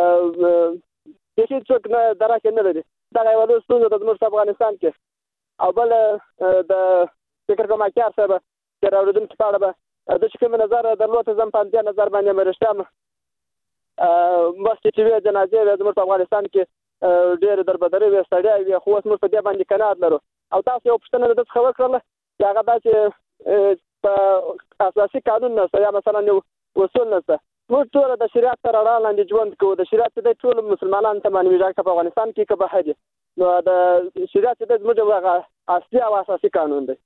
بیخي څوک نه درک یې نه لري. دغه یوه لویه ستونزه ده زموږ په افغانستان کې. او بله د فکر کوم اکیار صاحب چې راورېدونکي په اړه به د چې کوم نظر درلود زم په همدې نظر باندې م رښتیا مخکې چې وې جنازې وې زموږ په افغانستان کې ډېرې دربدرې وې، ستړیا وې، خو اوس موږ په دې باندې قناعت لرو. او تاسو یو پوښتنه د ده څخه وکړله چې هغه دا چې په اساسي قانون نشته یا مثلا یو اصول نشته. موږ ټول د شریعت سره رڼا لاندې ژوند کوو. د شریعت چې دی ټول مسلمانانو ته معنوي په افغانستان کې که بهر دي، نو د شریعت چې دی زموږ هغه اصلي او اساسي قانون دی.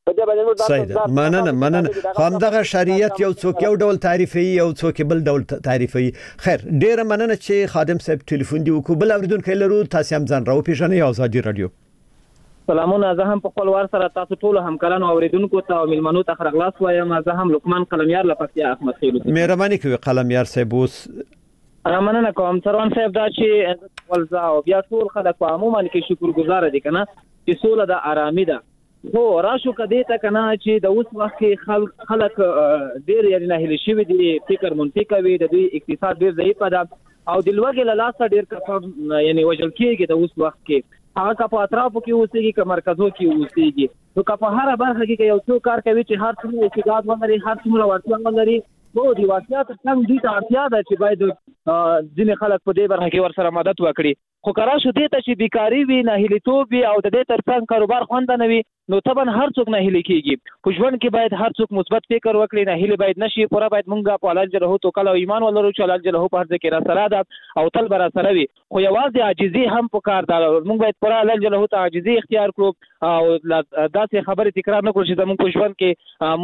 صحیح. مننه مننه. همدغه شریعت یو څوک یو ډول تعریفي، یو څوک بل ډول تعریفي. خیر، ډیره مننه چې خادم صاحب ټلیفون دی وکړو. بل اوریدونکو لرو، تاسو هم ځان راو پیژنئ. آزادي رادیو. سلامونه. زه هم په خپل وار سره تاسو ټول همکارانو اوریدونکو ته او ملمنو ته خیر اغلاس وایم. زه هم لقمان قلمیار لپاره احمد خیلو. مهرباني کوي قلمیار صاحب. اوس مننه کوم سروان صاحب دا چې ولزا او بیا ټول خلک په عموما کې شکرګزار دي کنه چې سوله د آرامي ده. خو راشو کدی ته کنه چې د اوس وخت کې خلک خلک ډېر یعنی نه هلي شوی دي، فکر منفي کوي، د دوی اقتصاد ډېر ضعیف ده او د لوګي له لاسه ډېر کفه یعنی وجل کېږي د اوس وخت کې. هغه که په اطرافو کې اوسېږي که مرکزو کې اوسېږي، نو که په هره برخه کې یو څوک کار کوي چې هر څومره استعداد ولري، هر څومره وړتیا ولري، نو د واقعیت څنګه دوی ته اړتیا ده چې باید ځینې خلک په دې برخه کې ورسره مدد وکړي. خو که راشو دې ته چې بیکاري وي، ناهیلیتوب وي او د دې تر څنګ کاروبار خوند نه وي، نو طبعا هر څوک ناهیلی کېږي. په ژوند کې باید هر څوک مثبت فکر وکړي، ناهیلي باید نشي. پوره باید مونږ په الله جل توکل او ایمان ولرو چې الله جل په هر ځای کې راسره ده او تل به راسره وي. خو یوازې عاجزي هم پکار ده. مونږ باید پوره الله جل ته عاجزي اختیار کړو او داسې خبرې تکرار نه کړو چې زموږ په ژوند کې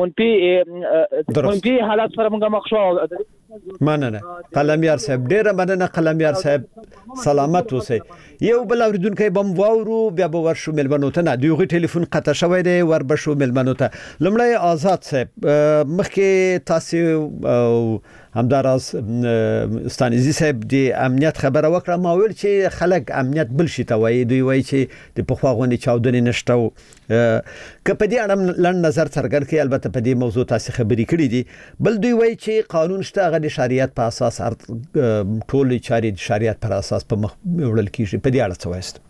منفي منفي حالات سره مونږ مخ شو. مننه قلمیار صاحب. ډیره مننه قلمیار صاحب. سلامت اوسئ. یو بل اوریدونکو بم واورو، بیا به ورشو ملمنو ته. نه دیغه ټلیفون قطع شوی دی، ور بشو ملمنو ته. لمړی آزاد صاحب، مخکې تاسو همداراز ستانیزي صاحب د امنیت خبره وکړه. ما ویل چې خلک امنیت بل شي ته وایي، دوی وایي چې د پخواغونی چاودنې نشته. که په دې اړه لنډ نظر څرګند کړي، البته په دې موضوع تاسو خبرې کړې دي. بل دوی وایي چې قانون شته، هغه د شریعت په اساس ټول چارې د شریعت پر اساس په مخ وړل کیږي. په دې اړه څه وایست؟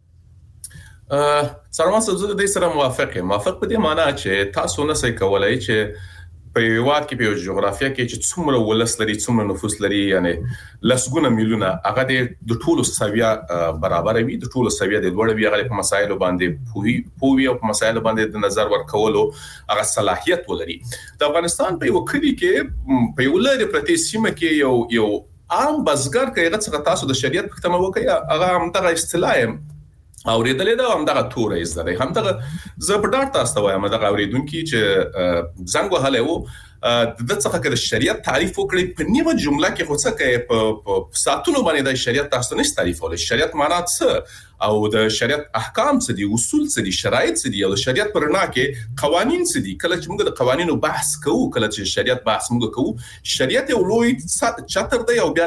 سلام صاحب، زه د دې سره موافق یم. موافق په دې معنی چې تاسو نه سې کولای چې په یو وخت کې په جغرافیه کې چې څومره ولس لري، څومره نفوس لري، یعنی لسګونه میلیونه، هغه د ټولو سویا برابر وي، د ټولو سویا د لوړ وي، هغه په مسایلو باندې پوهي پوهي او په مسایلو باندې د نظر ورکولو هغه صلاحیت ولري. د افغانستان په یو کلی کې په یو لري پرتی سیمه کې یو یو عام بزګر کې هغه څنګه تاسو د شریعت پښتنه وکړي، هغه هم دغه اصطلاح او ریدلې دا هم دغه تورې زده هم دغه زه په ډاټ تاسو وایم دغه اوریدونکو چې زنګ وهله وو د څه کې د شریعت تعریف وکړي په نیمه جمله کې خو څه کې په ساتونو باندې د شریعت تاسو نه تعریف ولې شریعت معنا څه او د شریعت احکام څه دي، اصول څه دي، شرایط څه دي، او د شریعت پرنا کې قوانین څه دي. کله چې موږ د قوانینو بحث کوو، کله چې شریعت بحث موږ کوو، شریعت یو لوی چتر دی او بیا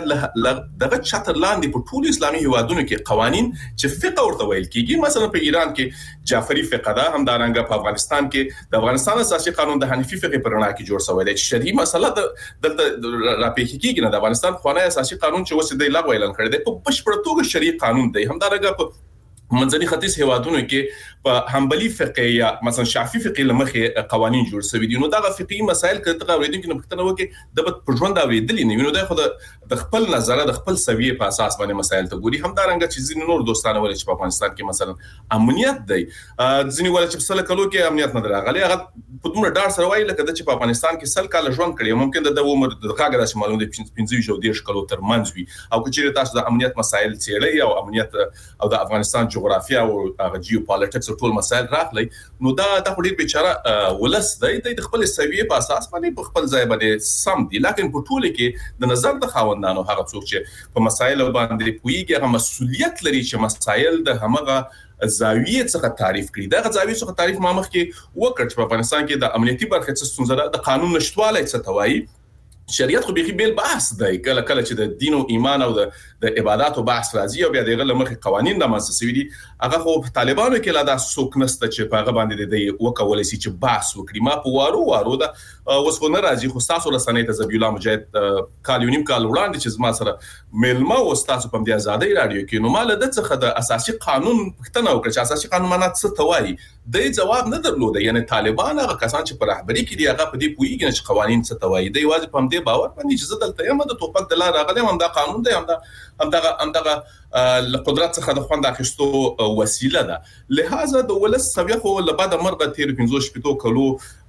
دغه چتر لاندې په ټول اسلامي هیوادونو کې قوانین چې فقه ورته ویل کیږي. مثلا په ایران کې جعفری فقه ده، هم دارنګه په افغانستان کې د افغانستان اساسي قانون د حنفي فقه پرنا کې جوړ شوی دی. شرعي مسله دلته راپېښ کیږي نه. د افغانستان خوانی اساسي قانون چې وسه دی لغوه اعلان کړی دی په بشپړ توګه شرعي قانون دی. هم دارنګه په منځني ختیځ هیوادونو کې په حنبلي فقه یا مثلا شافعي فقه لمخه قوانين جوړ شوي دي. نو دا فقهي مسائل کته اوریدونکو نه پښتنه وکي د په ژوند اوریدلې نه ویني. دا خو د خپل نظر د خپل سویه په اساس باندې مسائل ته ګوري. هم دارنګه چې ځینې نور دوستانه ولې چې په افغانستان کې مثلا امنیت دی، ځینې ولې چې سل کلو کې امنیت نه راغلی، هغه په دومره ډار سره وایي لکه د چې په افغانستان کې سل کال ژوند کړی، ممکن د عمر د کاغذ داسې معلومه دي پنځه شو ډیر کلو تر منځ وي. او چې تاسو د امنیت مسائل څېړئ او امنیت او د افغانستان جغرافیه او جیوپالیټکس او ټول مسائل راغلي، نو دا د خوري بیچاره ولس دی د خپل سویه په اساس باندې په خپل ځای باندې سم دي. لکه په ټوله کې د نظر د خاوندانو هغه څوک چې په مسایل باندې پویږي هغه مسؤلیت لري چې مسایل د همغه زاویه څخه تعریف کړي. دا زاویه څخه تعریف ما مخکې وکړ چې په افغانستان کې د امنیتي برخه څخه ستونزه د قانون نشټوالی څه توایي شریعت خو به بیل بحث دی کله کله چې د دین او ایمان او د عبادت او بحث راځي او بیا دغه لمخ قوانين د منسسوي دي هغه خو طالبانو کې لا د سوکنست چې په هغه باندې د وکولای شي چې بحث وکړي ما په وارو وارو دا اوس خو نه راځي خو تاسو رسنۍ ته زبی الله مجاهد کال یونیم کال وړاندې چې ما سره ملما او تاسو په دې ازادي رادیو کې نو مال د څخه د اساسي قانون پښتنه وکړه چې اساسي قانون معنا څه توایي د جواب نه درلود یعنی طالبان هغه کسان چې په رهبری کې دي هغه په دې پویږي چې قوانين څه توایي دی واځي په دې باور باندې چې زدل ته هم د توپک د لار راغلی هم دا قانون دی هم دا هم دا هم دا قدرت څخه د خوند اخیستو وسیله ده لہذا د ولس سوي خو لبعد مرغه تیر پنځوس شپږ کلو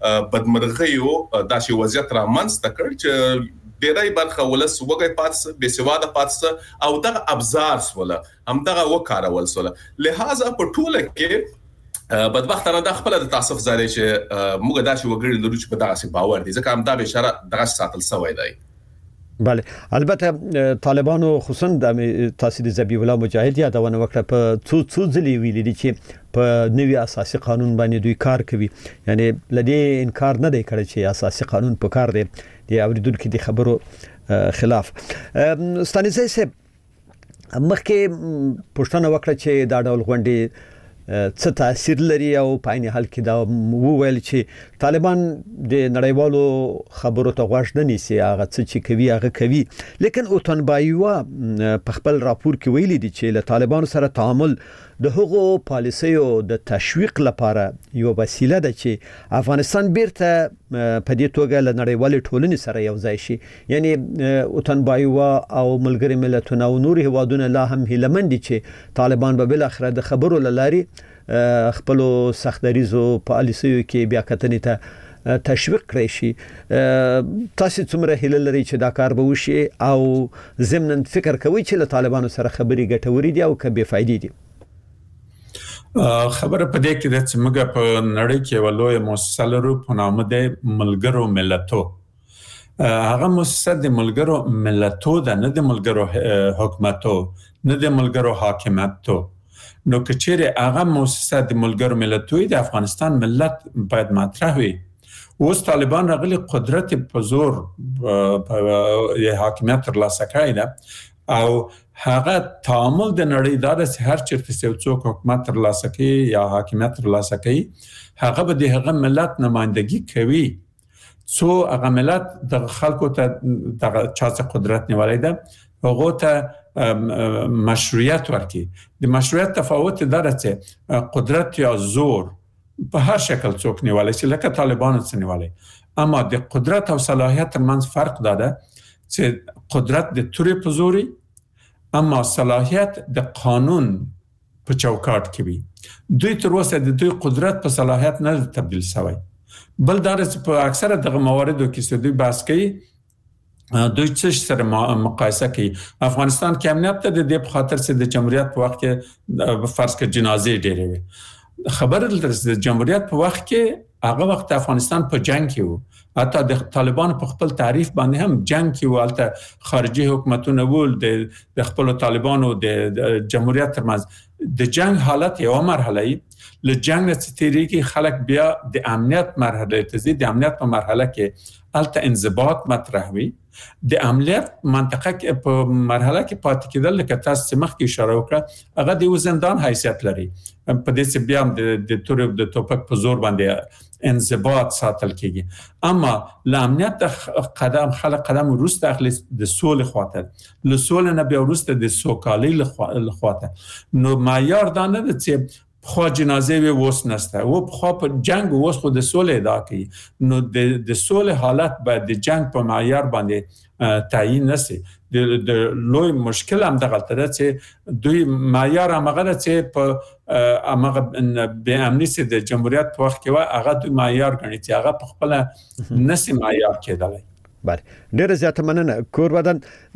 بدمرغیو دا شی وضعیت را منځته کړ چې ډیرای برخه ولس وګي پاتس به سواده پاتس او دغه ابزار سوله هم دغه وکارول سوله لہذا په ټوله کې بدبختانه د خپل د تاسف زاري چې موږ دا چې وګړي لرو چې په دغه څه باور دي ځکه هم دا به اشاره دغه ساتل سوی دی بله البته طالبانو خصوصا د تاسید زبی الله مجاهد یادونه وکړه په څو څو ځلې ویلي دي چې په نوي اساسي قانون باندې دوی کار کوي یعنی لدی انکار نه دی کړی چې اساسي قانون په کار دی د اوریدونکو د خبرو خلاف ستانیزه سه مخکې پښتنه وکړه چې دا ډول غونډې څه تاثیر لري او په عین حال کې دا وویل چې طالبان د نړیوالو خبرو ته غوږ نه نیسي هغه څه چې کوي هغه کوي لیکن اوتنبایوا په خپل راپور کې ویلي دي چې له طالبانو سره تعامل د هغو پالیسیو د تشویق لپاره یو وسیله ده چې افغانستان بیرته په دې توګه له نړیوالې ټولنې سره یو ځای شي یعنی اوتنبایوا او ملګری ملتونه او نور هیوادونه لا هم هیلمن دي چې طالبان به بل اخره د خبرو لاري خپل سختریزو پالیسیو کې بیا کتنې ته تشویق کړی شي تاسو څومره هیله لري چې دا کار به وشي او ضمن فکر کوي چې له طالبانو سره خبري ګټوري دي او که بے فایده دي خبره په دې کې د څمګه په نړۍ کې ولوي مؤسسه لرو په نامه د ملګرو ملتو هغه مؤسسه د ملګرو ملتو د نه د ملګرو حکومتو نه د ملګرو حاکمیتو نو کچېره هغه مؤسسه د ملګرو ملتو د افغانستان ملت باید مطرح وي اوس طالبان راغلي قدرت په زور په حاکمیت تر لاسه کړی ده او هغه تعامل د نړۍ دار سه هر چیرته څو څوک حکومت تر لاسه کوي یا حاکمیت تر لاسه کوي هغه به د هغه ملت نمائندګي کوي څو هغه ملت د خلکو ته د چا قدرت نیولای ده هغه ته مشروعیت ورکړي د مشروعیت تفاوت دره چې قدرت یا زور په هر شکل څوک نیولای شي لکه طالبانو څخه نیولای اما د قدرت او صلاحیت ترمنځ فرق ده چې قدرت د تورې په زوري اما صلاحیت د قانون په چوکاټ کې وي دوی تر اوسه د دوی قدرت په صلاحیت نه تبدیل شوی بل دا چې په اکثره دغه مواردو کې دوی بحث کوي دوی څه سره مقایسه کوي افغانستان کې امنیت ته د دې په خاطر چې د جمهوریت په وخت کې فرض کې جنازې ډېرې وي خبر د جمهوریت په وخت کې هغه وخت افغانستان په جنگ کې وو حتی د طالبان په خپل تعریف باندې هم جنگ کې ولته خارجي حکومتونه ول د خپل طالبانو د جمهوریت ترمنځ د جنگ حالت یو مرحله ای له جنگ څخه تیریږي خلک بیا د امنیت مرحله ته ځي د امنیت په مرحله کې الته انضباط مطرح وي د امنیت منطقه کې په مرحله کې پاتې کېدل لکه تاسو مخکې اشاره وکړه هغه د زندان حیثیت لري په دې چې بیا د تور د توپک په زور باندې انضباط ساتل کېږي اما ل امنیت قدم خلک قدم وروسته اخلي د سولې خواته له سولې نه بیا وروسته د سوکالۍ لخواته نو معیار دا نه چې خو جنازه وي وس نسته و خو په جنگ وس خو د سولې ادا کوي نو د د سولې حالت باید د جنگ په معیار باندې تعیین نشي د لوی مشکل هم دغه تر چې دوی معیار هغه چې په هغه به امنیت د جمهوریت په وخت کې هغه دوی معیار غني چې هغه په خپل نشي معیار کېدلی بله ډیره زیاته مننه کور بدن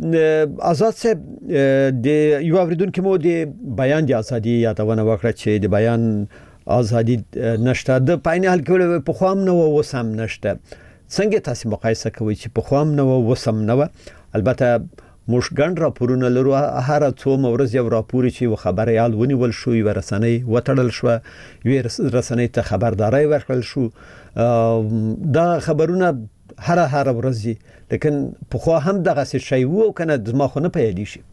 آزاد صاحب د یو اوریدونکو مو د بیان د ازادي یادونه وکړه چې د بیان ازادي نشته د پاینه حل کول په خوام نه وسم نشته څنګه تاسو مقایسه کوئ چې په خوام نه وسم نه البته موږ ګڼ راپورونه لرو هر څو مورز یو راپور چې و خبريال ونیول شو یو رسنۍ وټړل شو یو رسنۍ ته خبرداري ورکړل شو دا خبرونه هر هر ورځي لیکن په خو هم دغه څه شی وو کنه د ما خو نه پیدا شي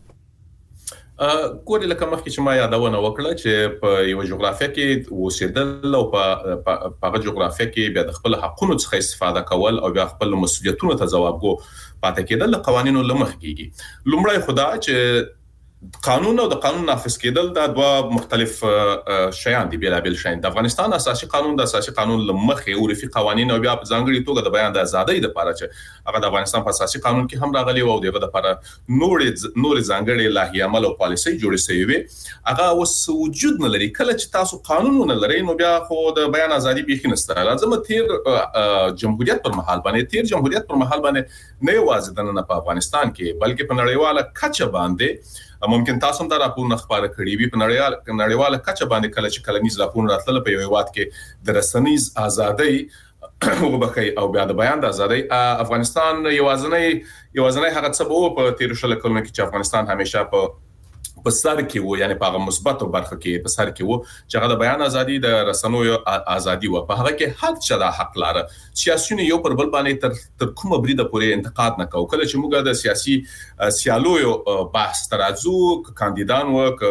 ګورې لکه مخکې چې ما یادونه وکړه چې په یو جغرافیه کې اوسېدل او په هغه جغرافیه کې بیا د خپل حقونو څخه استفاده کول او بیا خپل مسؤلیتونو ته ځوابګو پاتې کېدل د قوانینو له مخې کېږي لومړی خدا چې قانون او د قانون نافذ کېدل دا دوه مختلف شیان دي بیلابل شیان د افغانستان اساسي قانون د اساسي قانون لمخې او رفي قوانين او بیا په ځانګړي توګه د بیان د ازادۍ لپاره چې هغه د افغانستان په اساسي قانون کې هم راغلي او دغه لپاره نور نور ځانګړي لایحې عمل او پالیسي جوړې شوې وي هغه اوس وجود نه لري کله چې تاسو قانون نه لرئ نو بیا خو د بیان ازادي بيخي نشته لازم تیر جمهوریت پر مهال باندې تیر جمهوریت پر مهال باندې نه یوازې د افغانستان کې بلکې په نړیواله کچه باندې ممکن تاسو هم دا راپورونه خبره کړی وي په نړیواله نړیواله کچه باندې کله چې کلمیز راپورونه راتلل په یو وخت کې د رسنیز ازادۍ وبخي او بیا د بیان د ازادۍ افغانستان یوازنۍ یوازنۍ هغه څه وو په تیر شل کلونو کې چې افغانستان همیشه په په سر کې وو یعنی په هغه مثبت برخه کې په سر کې وو چې هغه د بیان ازادي د رسنیو ازادي وو په هغه کې حق چدا حق لاره سیاسيونه یو پر بل باندې تر تر کومه بریده پورې انتقاد نه کوي کله چې موږ د سیاسي سیالویو بحث ترازو کاندیدان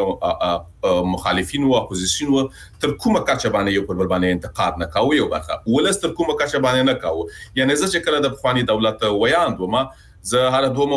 او مخالفین او اپوزیشن و تر کومه کچه باندې یو پر بل باندې انتقاد نه کوي یو برخه ولس تر کومه کچه باندې نه کوي یعنی زه چې کله د خواني دولت ویاند ومه زه هر دوه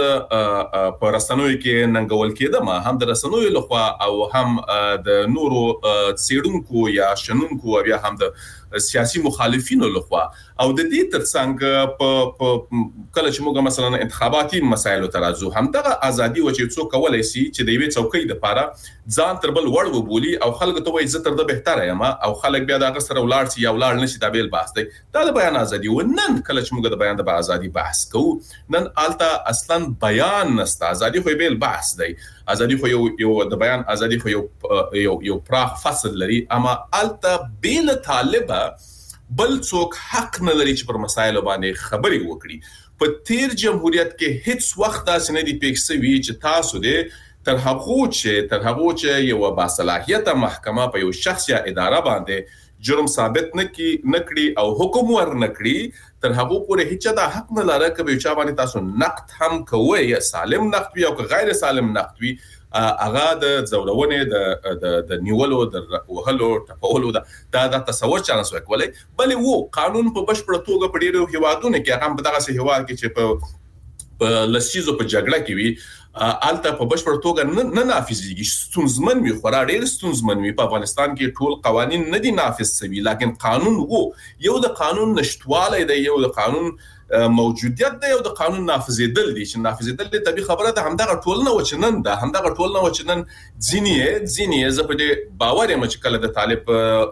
ورځ په رسنوي کې ننګول کېدم هم د رسنوي لخوا او هم د نورو څېړونکو یا شنونکو او هم د سیاسي مخالفینو لخوا او د دې ترڅنګ په کله چې موږ مثلا انتخاباتي مسایلو ترازو هم دغه ازادي و چې څوک کولای شي چې د یوې چوکۍ د پاره ځان تر بل وړ وبولي او خلک ته وایي زه تر د بهتره یم او خلک بیا دغه سره ولاړ شي یا ولاړ نشي دا بیل بحث دی دا د بیان ازادي و نن کله چې موږ د بیان د ازادي بحث کوو نن آلته اصلا بیان نسته ازادي خو بیل بحث دی ازادي خو یو یو د بیان ازادي خو یو یو یو پراخ فصل لري اما آلته بیل طالبه بل څوک حق نه لري چې پر مسایلو باندې خبري وکړي په تیر جمهوریت کې هیڅ وخت تاسو نه دی پېښوي چې تاسو دې تر هغه چې تر هغه چې یو باصلاحیته محکمه په یو شخص یا اداره باندې جرم ثابت نکړي نکړي او حکم ور نکړي تر هغه پورې هیڅ دا حق نه لري چې چا باندې تاسو نقد هم کوی یا سالم نقد وي او غیر سالم نقد وي هغه د ځورونې د د د نیولو د وهلو ټپولو دا د تصور چانس وکولای بلې وو قانون په بشپړ توګه په ډیرو هیوادونو کې هغه په دغه سه هیواد کې چې په په لسیزو په جګړه کې وي آلته په بشپړ توګه نه نافذيږي ستونزمن وي خورا ډیر ستونزمن وي په افغانستان کې ټول قوانين نه دي نافذ شوي لکه قانون وو یو د قانون نشټواله دی یو د قانون موجودیت دی او د قانون نافذېدل دي چې نافذېدل دي طبي خبره ده همدغه ټولنه و چې نن ده همدغه ټولنه و چې نن ځینې ځینې زه په دې باور یم چې کله د طالب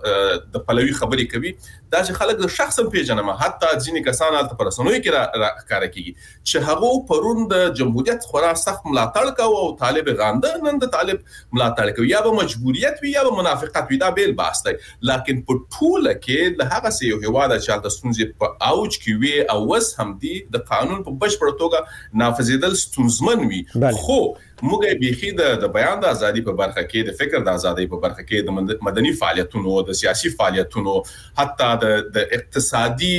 د پلوي خبري کوي دا چې خلک د شخصا پیژنم حتی ځینې کسان البته پر رسنوي کې راکاره کوي چې هغه پرون د جمهوریت خورا سخت ملاتړ کوي او طالب غانده نن د طالب ملاتړ کوي یا به مجبوریت وي یا به منافقت وي دا بیل بحث دی لکه په ټوله کې د هغه سه یو هواده چې د ستونزې په اوج کې وي او هم دي د قانون په بشپړ توګه نافذېدل ستونزمن وي خو موږ بيخي د بیان د ازادي په برخه کې د فکر د ازادي په برخه کې د مدني فعالیتونو د سیاسي فعالیتونو حتی د د اقتصادي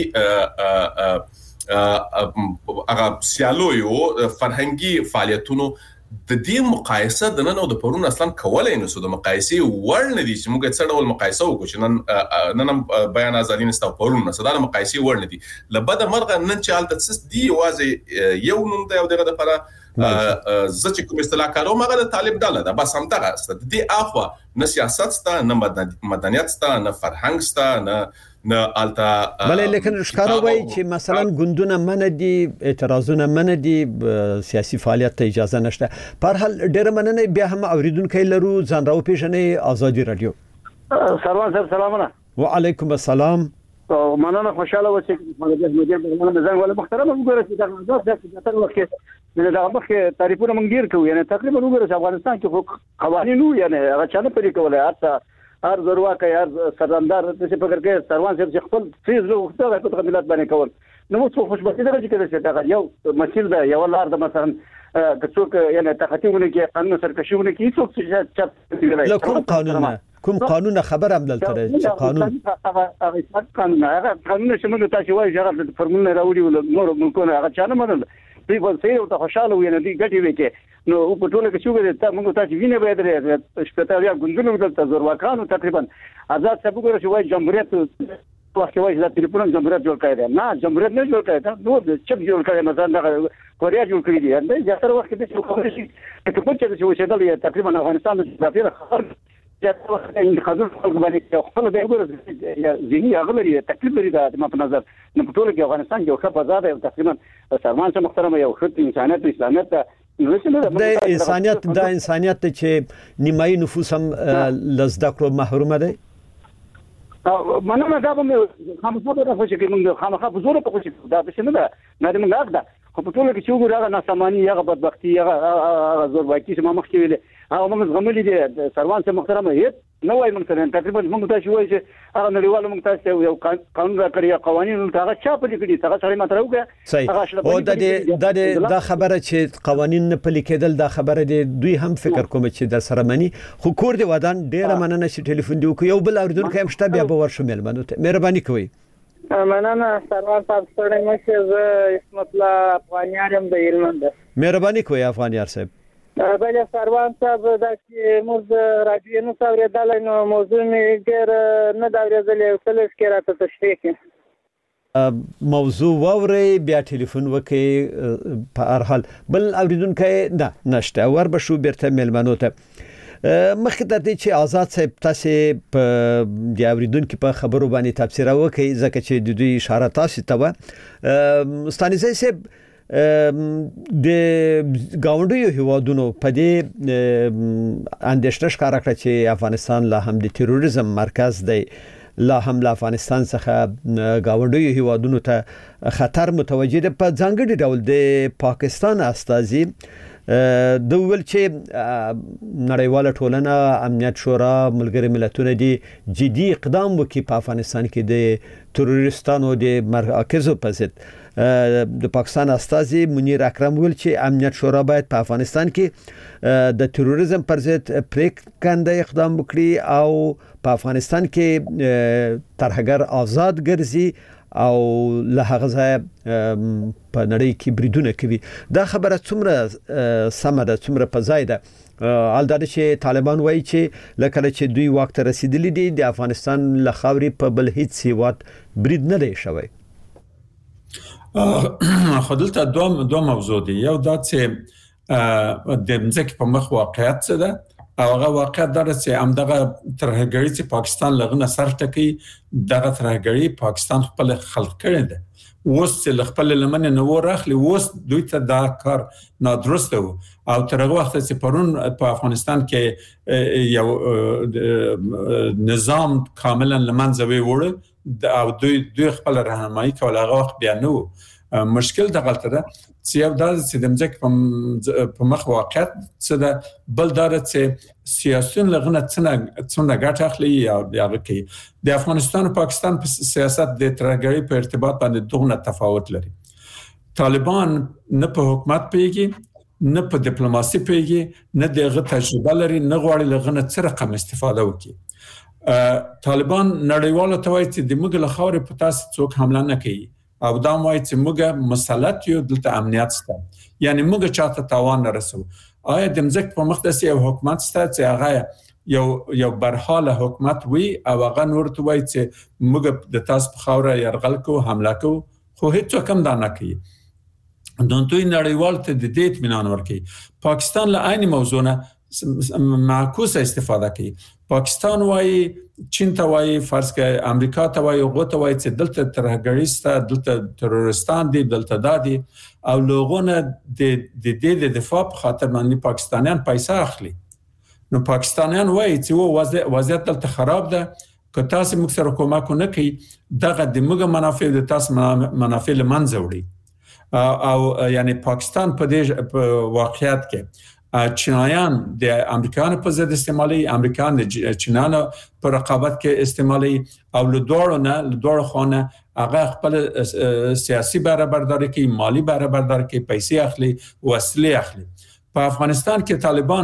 هغه سیالویو فرهنګي فعالیتونو د دې مقایسه د نن او د پرون اصلا کولای نو سو د مقایسه ور نه دي چې موږ څه ډول مقایسه وکړو چې نن نن بیان ازادي نسته پرون نه ساده مقایسه ور نه دي لبد مرغه نن چې حالت څه دی واځي یو نوم دی او دغه لپاره زه چې کوم اصطلاح کارو مګر د طالب ډاله ده بس هم دغه است د دې اخوا نه سیاست ستا نه مدنیت ستا نه فرهنګ ستا نه نه التا بلې لیکن ښکارا وای چې مثلا ګوندونه من دي اعتراضونه من دي سیاسي فعالیت ته اجازه نشته په هر حال ډېر مننه بیا هم اوریدونکو لرو ځان راو پیژنې ازادي رادیو سلام صاحب سلامونه وعلیکم السلام مننه خوشاله و چې مګر مدیر برنامه زنګ ولا محترم وګورئ چې دا ځکه چې وخت دا مخه تعریفونه مونږ ډیر کوو یعنی تقریبا وګورئ چې افغانستان کې قوانینو یعنی هغه چانه پرې کولای حتی هر ضرورت کوي هر سردار د څه فکر کوي سروان صاحب خپل فیز له وخته په خدمت باندې کول نو څه خوشبختي ده چې دا یو مسیر ده یو لار ده مثلا که څوک یعنی تخطیونه کې قانون سرکشيونه کې څوک چې له کوم قانون کوم قانون خبر هم دلته چې قانون هغه قانون هغه قانون چې موږ تاسو وایي چې هغه فرمونه راوړي نور ملکونه هغه چانه منل دوی په څیر او ته خوشاله وي نه دي ګټي وي چې نو په ټوله کې څنګه ته موږ تاسو ویني به درې شپته یا ګوندونو دلته زور وکړو تقریبا آزاد څه وګورئ چې وایي جمهوریت وخت وایي چې ټلیفون جمهوریت جوړ کړی دی نه جمهوریت نه جوړ کړی دا نو چې جوړ کړی مثلا کوریا جوړ کړی دی دا زیاتره وخت کې څه کوي چې په څه چې وشي دا تقریبا افغانستان د جغرافیې خبر زیاتره وخت ان خزر خلک باندې خپل د وګورئ ذهني اغلري تکلیف لري دا په نظر نو په ټوله کې افغانستان یو ښه فضا ده تقریبا سلمان شه محترم یو ښه انسانیت اسلامیت د انسانیت د انسانیت چې نیمایي نفوس هم لزده کړو محروم دي مننه دا به خامخا به خوشی کې موږ خامخا په زور په خوشی دا څه نه ده نه موږ اخدا خو په ټوله کې چې وګورئ هغه ناسمانی هغه بدبختی هغه زور واکي چې ما مخکې ویل هغه موږ غملې دي سروان شه محترم هیڅ نو وايي موږ ته تقریبا موږ تاسو وایي چې هغه نړیوال موږ تاسو یو قانون راکړی قوانين هغه چا په دې کې هغه سره ماته راوګه او د دې د خبره چې قوانين نه پلي کېدل دا خبره دی دوی هم فکر کوم چې د سرمنی خو کور دی ودان ډیره مننه چې ټلیفون دی یو بل اردن کې مشته بیا به ورشو ملمنو ته مهرباني کوئ مننه سروان صاحب ستړی مشه زه اسمت الله افغانیار هم د هلمند مهرباني کوئ افغانیار صاحب بل سروان صاحب دا چې موږ راډیو نو اوریدل نو موضوع مې ډېر نه دا اوریدل یو څه لږ راته تشریح کړئ موضوع ووري بیا ټلیفون وکي په هر حال بل اوریدونکو نه نشته ور به شو بیرته ملمنو ته مخکې د دې چې آزاد صاحب تاسو په د اوریدونکو په خبرو باندې تفسیر وکي ځکه چې د دوی اشاره تاسو ته و ستانیزه صاحب د گاونډیو هیوادونو په دې اندېښنه ښکاره کړه چې افغانستان لا هم د تروریزم مرکز دی لا هم له افغانستان څخه گاونډیو هیوادونو ته خطر متوجه ده په ځانګړي ډول د پاکستان استازي د ویل چې نړیواله ټولنه امنیت شورا ملګری ملتونه دي جدي اقدام وکړي په افغانستان کې د تروریستانو د مرکزو په ضد د پاکستان استازي منیر اکرم ویل چې امنیت شورا باید په افغانستان کې د تروریزم پر ضد پریکنده اقدام وکړي او په افغانستان کې ترهګر آزاد ګرځي او له هغه ځای په نړۍ کې بریدونه کوي دا خبره څومره سمه ده څومره په ځای ده البته چې طالبان وایي چې لکه چې دوی واک ته رسیدلی دي د افغانستان له خاورې په بل هیڅ هیواد برید نه دی شوی خو دلته دوه دوه موضوع دي یو دا چې د مځکې په مخ واقعیت څه ده او هغه واقعیت دا چې همدغه ترهګري چې پاکستان لغنه سر ټکی دغه ترهګري پاکستان خپل خلق کړی ده اوس چې خپل لمن نه ورخلی اوس دوی ته دا کار نادرسته و او تر هغه وخت چې پرون په افغانستان کې یو نظام کاملا لمنځه وړ او دوی دوی خپل راهنمایي کول هغه وخت بیا نو مشکل د غلطه ده چې یو دا چې د مځکې په مخ واقعیت څه ده بل دا چې سیاسيون لغنه څنګه څنګه ګټه اخلي یا هغه کوي د افغانستان او پاکستان په سیاست د ترهګرۍ په ارتباط باندې دغه تفاوت لري طالبان نه په حکومت پیږي نه په ډیپلوماسي پیږي نه دغه تجربه لري نه غواړي لغنه څه رقم استفاده وکړي طالبان نړیواله توای چې د موږ له خاورې په تاسو څوک حمله نه کوي او دا وایي چې موږ مسلط یو دلته امنیت سته یعنی موږ چاته تاوان نه رسو آیا د مځکې په مخ داسې یو حکومت سته چې هغه یو یو برحاله حکومت وي او هغه نور ته وایي چې موږ د تاسو په خاوره یرغل کوو حمله کوو خو هیڅ کم دا نه کوي دون دوی نړیوال ته د دې اطمینان ورکوي پاکستان له عین موضوع نه معکوسه استفاده کوي پاکستان وایي چین ته وایي فرض کړئ امریکا ته وایي هغه ته وایي چې دلته ترهګریسته دلته ترورستان دي دلته دادي او لوګونه د د د دفاع په خاطر باندې پاکستانیان پیسې اخلي نو پاکستانیان وایي چې وضعیت دلته خراب ده که تاسو موږ سره کومک نه کوي دغه د موږ منافع د تاسو منافع لمنځه وړي او یعنی پاکستان په دې واقعیت کې چینایان د امریکایانو په ضد استعمالي امریکایان د چینانو په رقابت کې استعمالي او له دوړو نه له دوړو خونه هغه خپل سیاسي برابرداري کوي مالی برابرداري کوي پیسې اخلي وسلې اخلي په افغانستان کې طالبان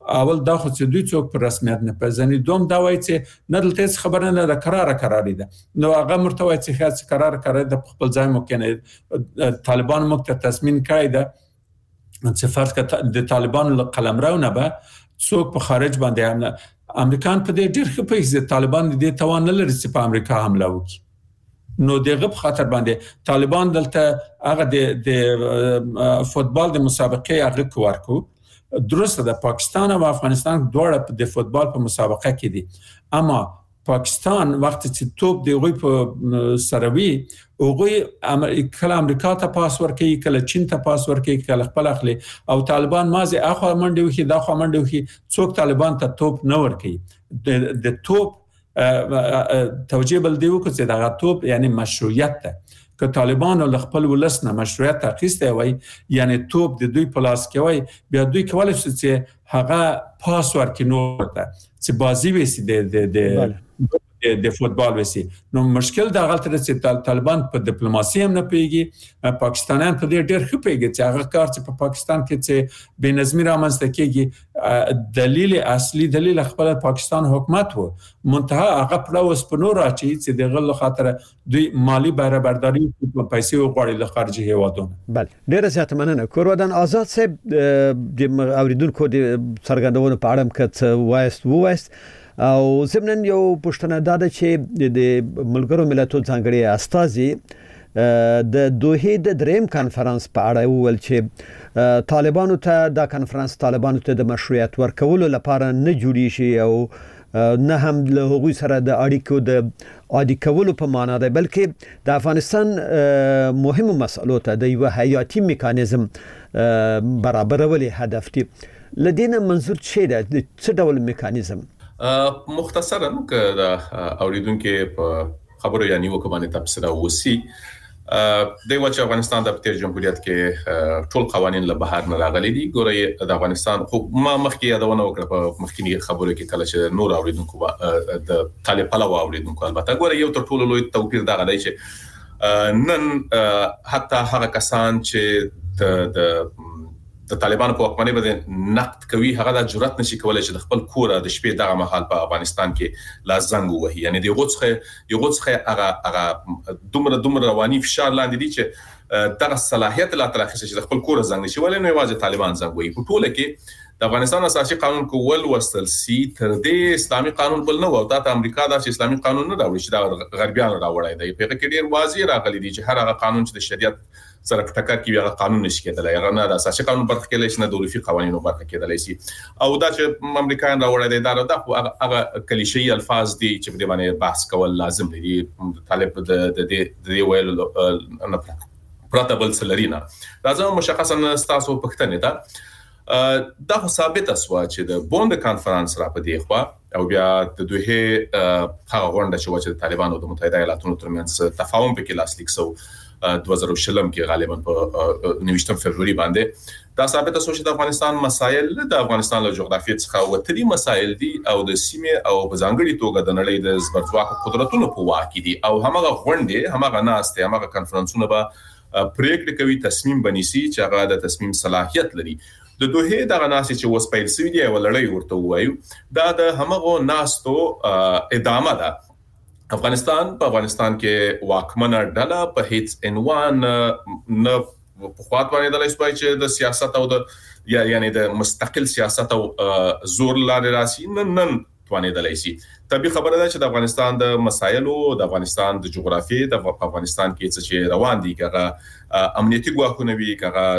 اول دا خو چې دوی څوک په رسمیت نه پېژني، دوم دا وایي چې نه دلته خبره نه ده، قراره قراري ده. نو هغه مرته وایي چې خاص قرار قرار د خپل ځای ممکنه طالبان موږ ته تصمیم کړی ده چې فرض کړه د طالبان قلمرو نه به څوک په خارج باندې حمله. امریکایان په دې ډېر ښه پوهېږي طالبان دې توان نه لري چې په امریکا حمله وکړي. نو دغه په خاطر باندې طالبان دلته هغه د د فوتبال د مسابقې هغه ورکو. درسته ده پاکستان او افغانستان دواړه د فوتبال په مسابقه کې دي، اما پاکستان وخت چې توپ دی غوي په سروي اوغوي کله امریکا ته پاس ورکي، کله چین ته پاس ورکي، کله خپل اخلي، او طالبان مازه اخو منډي وکي دا خو منډي وکي، څوک طالبان ته توپ نه ورکي. د توپ توجیه بل دی وکړي چې دا توپ یعنی مشروعیت ده. که طالبان له خپل ولسنه مشروعیت اخیسته وای یعنی توپ د دوی په لاس کې وای، بیا دوی کولای شي چې هغه پاس ورکړي نو ته چې بازی وسی د د د فوتبال وسی. نو مشکل دا غلطه ده چې طالبان په ډیپلوماسي هم نه پیږي، پاکستانیان په دې ډېر ښه پیږي چې هغه کار چې په پاکستان کې چې بې نظمي رامنځته کېږي، دلیل اصلي دلیل خپل پاکستان حکومت وو، منتها هغه پلاوس په نور راچي چې د غل خاطر دوی مالی بهره برداری په پیسې وغواړي له خارجي هیوادونو. بله ډېر زیات مننه. کورودان آزاد صاحب د اوریدونکو د څرګندونو په اړه کڅ وایست وایست او زمنن یو پښتنه داده چې د ملګرو ملتونو ځانګړي استازي د دوحې د دریم کانفرنس په اړه وویل چې طالبانو ته دا کانفرنس طالبانو ته د مشروعیت ورکولو لپاره نه جوړی شي او نه هم له هغوی سره د اړیکو د عادي کولو په معنا ده، بلکې د افغانستان مهمو مسلو ته د یو حیاتي میکانیزم برابرولو هدف دی. لدينا منظور څه ده، څه ډول میکانیزم؟ مختصرا که دا اوریدونکو په خبرو یا نیوکه باندې تبصره وسی د وچ افغانستان د تیر جمهوریت کې ټول قوانين له بهر نه راغلي دي. ګوره د افغانستان خو ما مخکې یادونه وکړه په مخکینی خبرو کې کله چې نور اوریدونکو د طالب پلو اوریدونکو البته ګوره یو تر ټولو لوی توپیر دا غلی چې نن حتی هغه کسان چې د د طالبانو په حکومت باندې نقد کوي هغه د جرأت نشي کولای چې د خپل کور د شپې دغه محل په افغانستان کې لا زنګ وهي، یعنی د غوڅخه یو غوڅخه هغه هغه دومره دومره رواني فشار لاندې دي چې دغه صلاحیت لا ترخص چې د خپل کور زنګ نشي ولې نو واځي طالبان زنګ وهي. په ټوله کې د افغانستان اساسي قانون کول وستل سي تر دې اسلامي قانون بل نه و، او د امریکا د اسلامي قانون نه راوړي چې دا غربيان راوړی دی. په کې ډیر واضح راغلي دي چې هر هغه قانون چې د شریعت سره ټکر کوي هغه قانون نشي کېدلای، هغه نه د اساسي قانون برخه کې لښنه دولتي قوانینو برخه کېدلای شي. او دا چې امریکایان راوړی دی دا د هغه کلیشي الفاظ دي چې په دې باندې بحث کول لازم دي. طالب د د د ویل نه پراته بل سلرینا راځم مشخصا تاسو پښتنه ده دا خو ثابت اسوا چې د بوند کانفرنس را پدې خو او بیا د دوه هغه غونډه چې چې طالبان او د متحده ایالاتونو ترمنځ تفاهم پکې لاسلیک سو دوه زره شلم کې غالبا په نويشتم فبرवरी باندې دا ثابت اسوا چې د افغانستان مسایل د افغانستان له جغرافیې څخه وتري مسایل دي او د سیمه او په ځانګړي توګه د نړۍ د زبرځواک قدرتونو په واک کې دي او همغه غونډه همغه ناسته همغه کانفرنسونه به پریکړه کوي تصمیم بنيسي چې هغه د تصمیم صلاحیت لري. د دوه دغه ناسي چې وس پیل سوي دی ولړی ورته وایو دا د همغه ناستو ادامه ده. افغانستان په افغانستان کې واکمنه ډله په هیڅ عنوان نه په خواط باندې د لایسپای چې د سیاست او د یا یعنی د مستقل سیاست او زور لارې راسي نن نن توانې د لایسي. طبي خبره ده چې د افغانستان د مسایلو د افغانستان د جغرافیې د افغانستان کې څه روان دي کغه امنیتي ګواښونه وي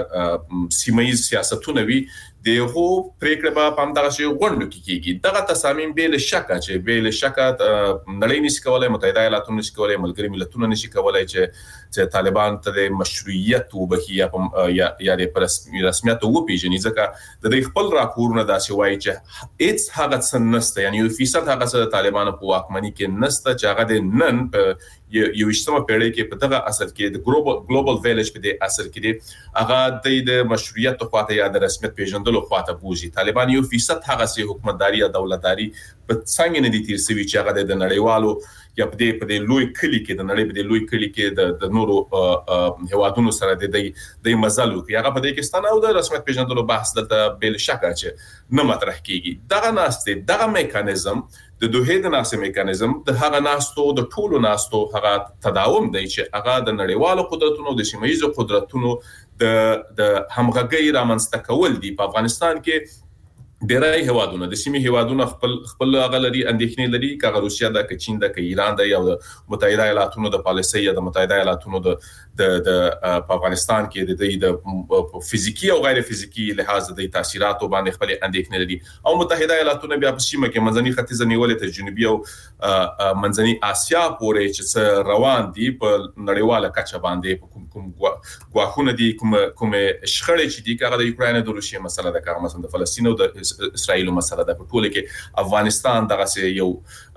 کغه سیمایي سیاستونه وي دغه پریکړه په پام دغه شی غونډو کې کیږي. دغه تصامیم به له شک چې به له شک نړۍ نشي کولای متحده ایالاتونه نشي کولای ملګری ملتونه نشي کولای چې چې طالبان ته مشروعیت وبخي یا یا د رسمیت او پیژنې ځکه د خپل راپورونه داسې وایي چې هیڅ هغه څه نشته، یعنی یو فیصد هغه څه طالبان په واکمنۍ کې نشته چې هغه د نن یوشتمه پیړۍ کې په دغه اصل کې د ګلوبل ګلوبل ویلیج په دې اصل کې دی هغه د مشروعیت خواته یا د رسمیت پیژندلو خواته بوزي. طالبان یو فیصد هغه سي حکومتداري یا دولتداري په څنګه نه دي تیر سوي چې هغه د نړیوالو یا په دې په دې لوی کلی کې د نړۍ په دې لوی کلی کې د نورو هوادونو سره د د مزلو کې هغه په دې کې ستنه او د رسمیت پیژندلو بحث دلته بل شک چې نه مطرح کیږي. دغه ناسته دغه میکانیزم د دوه د ناسته میکانیزم د هغه ناستو د ټولو ناستو هغه تداوم دی چې هغه د نړیوالو قدرتونو د سیمایي قدرتونو د د همغږي رامنځته کول دي. په افغانستان کې ډېرای هوادونه د سیمې هوادونه خپل خپل غلري اندېښنې لري کغه روسیا د چین د ایران د یا د متحده ایالاتونو د پالیسي یا د متحده ایالاتونو د د په افغانستان کې د د فزیکی او غیر فزیکی لحاظ د تاثیراتو باندې خپل اندېښنې لري او متحده ایالاتونه بیا په سیمه کې منځني ختیځ نیولې ته جنوبي او منځني اسیا پورې چې روان دي په نړیواله کچه باندې کوم کوم غواخونه دي کوم کوم شخړې چې دي کغه د یوکرين د روسیې مسله ده کغه مثلا د فلسطین او د اسرائیل مسله ده. په ټوله کې افغانستان دغه یو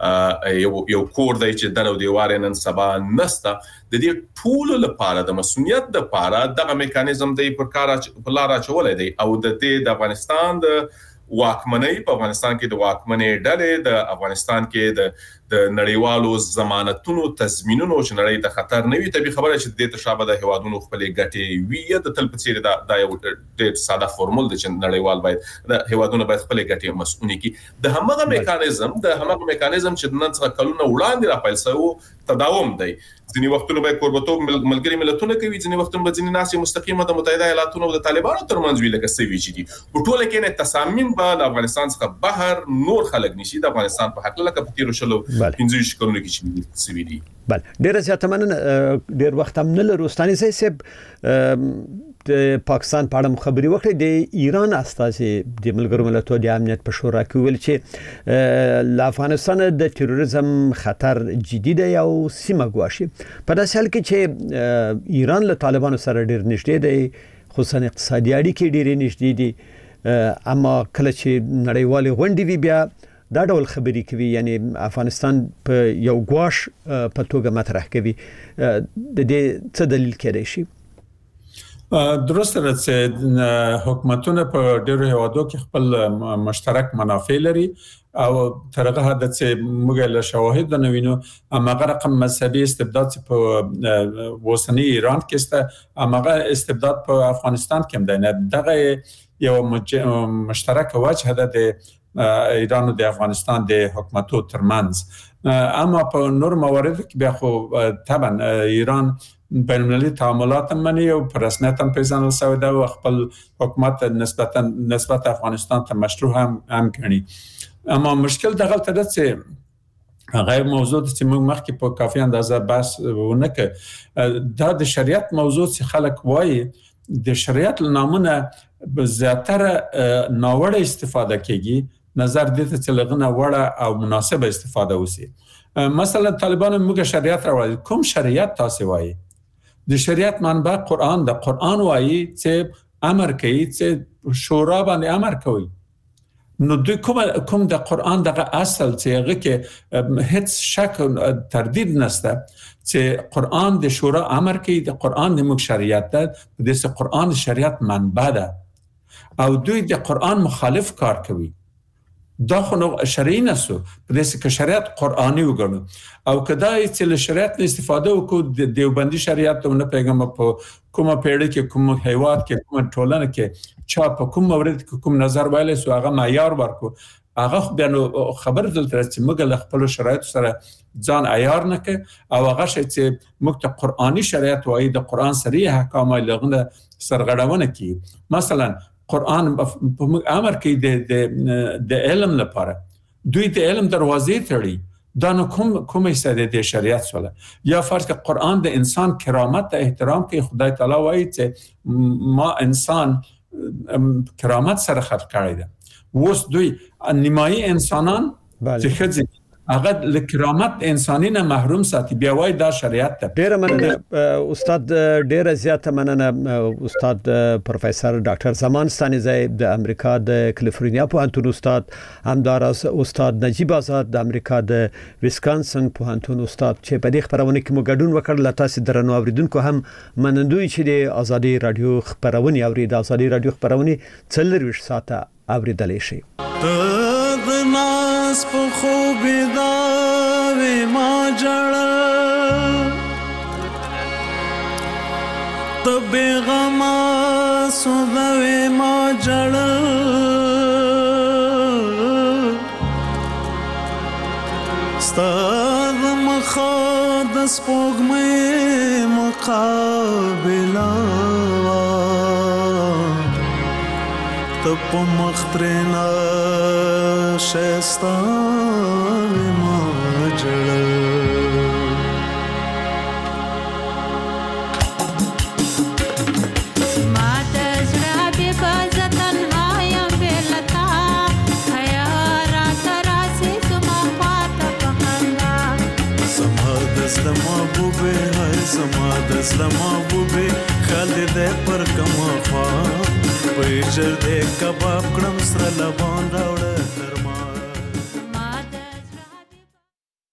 یو یو کور دی چې درو دیوار نن سبا نسته. د دې ټول لپاره د مسؤلیت د لپاره دغه میکانیزم دی پر کار په لار اچولای دی او د دې د افغانستان د واکمنۍ په افغانستان کې د واکمنۍ ډلې د افغانستان کې د د نړیوالو ضمانتونو تضمینونو چې نړۍ د خطر نه وي طبي خبره چې د تشابه د هوادونو خپل ګټي وی د تل په څیر د یو ډېر ساده فورمول د چې نړیوال باید د هوادونو باید خپل ګټي مسؤونی کی. د همغه میکانیزم د همغه میکانیزم چې نن څخه کلونه وړاندې راپیل شو تداوم دی. ځینی وختونه به کوربتوب ملګری ملتونه کوي ځینی وختونه به ځینی ناسي مستقیمه د متحده ایالاتونو او د طالبانو ترمنځ وی لکه سوي چې دي. په ټوله کې نه تصامیم به افغانستان څخه بهر نور خلک نشي د افغانستان په حق لکه په تیر شلو پنځه شکلونه کې چې سوي دي. بل ډیر زیات مننه. ډیر وخت هم نه لروستاني صاحب د پاکستان په اړه خبري وکړي. د ایران استازي د ملګرو ملتونو د امنیت په شورا کې ویل چې ل افغانستان د تروریزم خطر جدي دی او سیمه ګواښي. په داسې حال کې چې ایران له طالبانو سره ډیر نږدې دی خصوصا اقتصادي اړیکې ډیر نږدې دي اما کله چې نړیوالې غونډې وی بیا دا ډول خبرې کوي یعنی افغانستان په یو ګواښ په توګه مطرح کوي. د دې څه دلیل کېدای شي؟ درسته ده چې حکومتونه په ډېرو هیوادو کې خپل مشترک منافع لري او تر هغه حد چې موږ له شواهد نه وینو هغه رقم مذهبي استبداد چې په وسنی ایران کې است هغه استبداد په افغانستان کې هم دی. نه دغه یو مشترک وجه ده د ایران او د افغانستان د حکومتو ترمنځ. اما په نور موارد کې بیا خو طبعا ایران بین‌المللي تعاملات مني او په رسمیت هم پیژندل شوی دی او خپل حکومت نسبتا نسبت افغانستان ته مشروع هم هم کړي. اما مشکل دغه ته ده چې هغه موضوع چې موږ مخکې په کافي اندازه بحث ونه کړ دا د شریعت موضوع چې خلک وایي د شریعت نامونه زیاتره ناوړه استفاده کیږي نظر دې ته چې لغنه وړه او مناسبه استفاده وسی. مثلا طالبان موږ شریعت راوړل کوم شریعت تاسو وایي د شریعت منبع قرآن د قرآن وایي چې امر کوي چې شورا باندې امر کوي. نو دوی کوم کوم د قرآن دغه اصل چې هغه کې هیڅ شک تردید نشته چې قرآن د شورا امر کوي د قرآن د موږ شریعت ده د قرآن شریعت منبع ده او دوی د قرآن مخالف کار کوي. دا خو نو شرعي نسو په دې کې شریعت قرآني وګڼو او کدای چې له شریعت نه استفاده وکړو د دیوبندي شریعت ته نه پیغام په کومه پیړۍ کې کوم هیواد کې کوم ټولنه کې چا په کوم مورد کې کوم نظر وایلی سو هغه معیار ورکو هغه بیا نو خبر دلته چې موږ له خپل شرایط سره ځان عیار نه کې او هغه شی چې موږ ته قرآني شریعت وایي د قرآن صریح احکام لغنه سرغړونه کوي. مثلا قرآن امر کوي د د علم لپاره دوی د علم دروازې تړي دا نو کوم کومه ساده د شریعت سره یا فرض ک قرآن د انسان کرامت ته احترام کوي. خدای تعالی وایي چې ما انسان کرامت سره خلق کړی دی. وس دوی نیمایي انسانان چې خځې هغه ل کرامت انساني نه محروم ساتي بیا وای دا شریعت ته. ډیره مننه استاد، ډیره زیاته مننه استاد پروفیسور ډاکټر زمان ستانیزی د امریکا د کالیفورنیا پوهنتون استاد، همداراز استاد نجیب آزاد د امریکا د ویسکانسن پوهنتون استاد چې په دې خبرونه کې مو ګډون وکړ. تاسو درنو اوریدونکو هم منندوی چې د ازادي رادیو خبرونه اوري. د ازادي رادیو خبرونه څلور ساعته اوریدل شي. ناس په خوب دا وې ما جړل ته بیغما سو دا وې ما جړل ستاد مخاد سپوږمۍ مقابله ته په مخ ترنا شستا ما جړل ما ته زړه به فزتن هایم بلتا حیا را تراسي سما پات پخندا سما دست محبوبه هاي سما دست محبوبه خال دې پر کما خوا پېچر دې کباب کړم سره لبان راوړ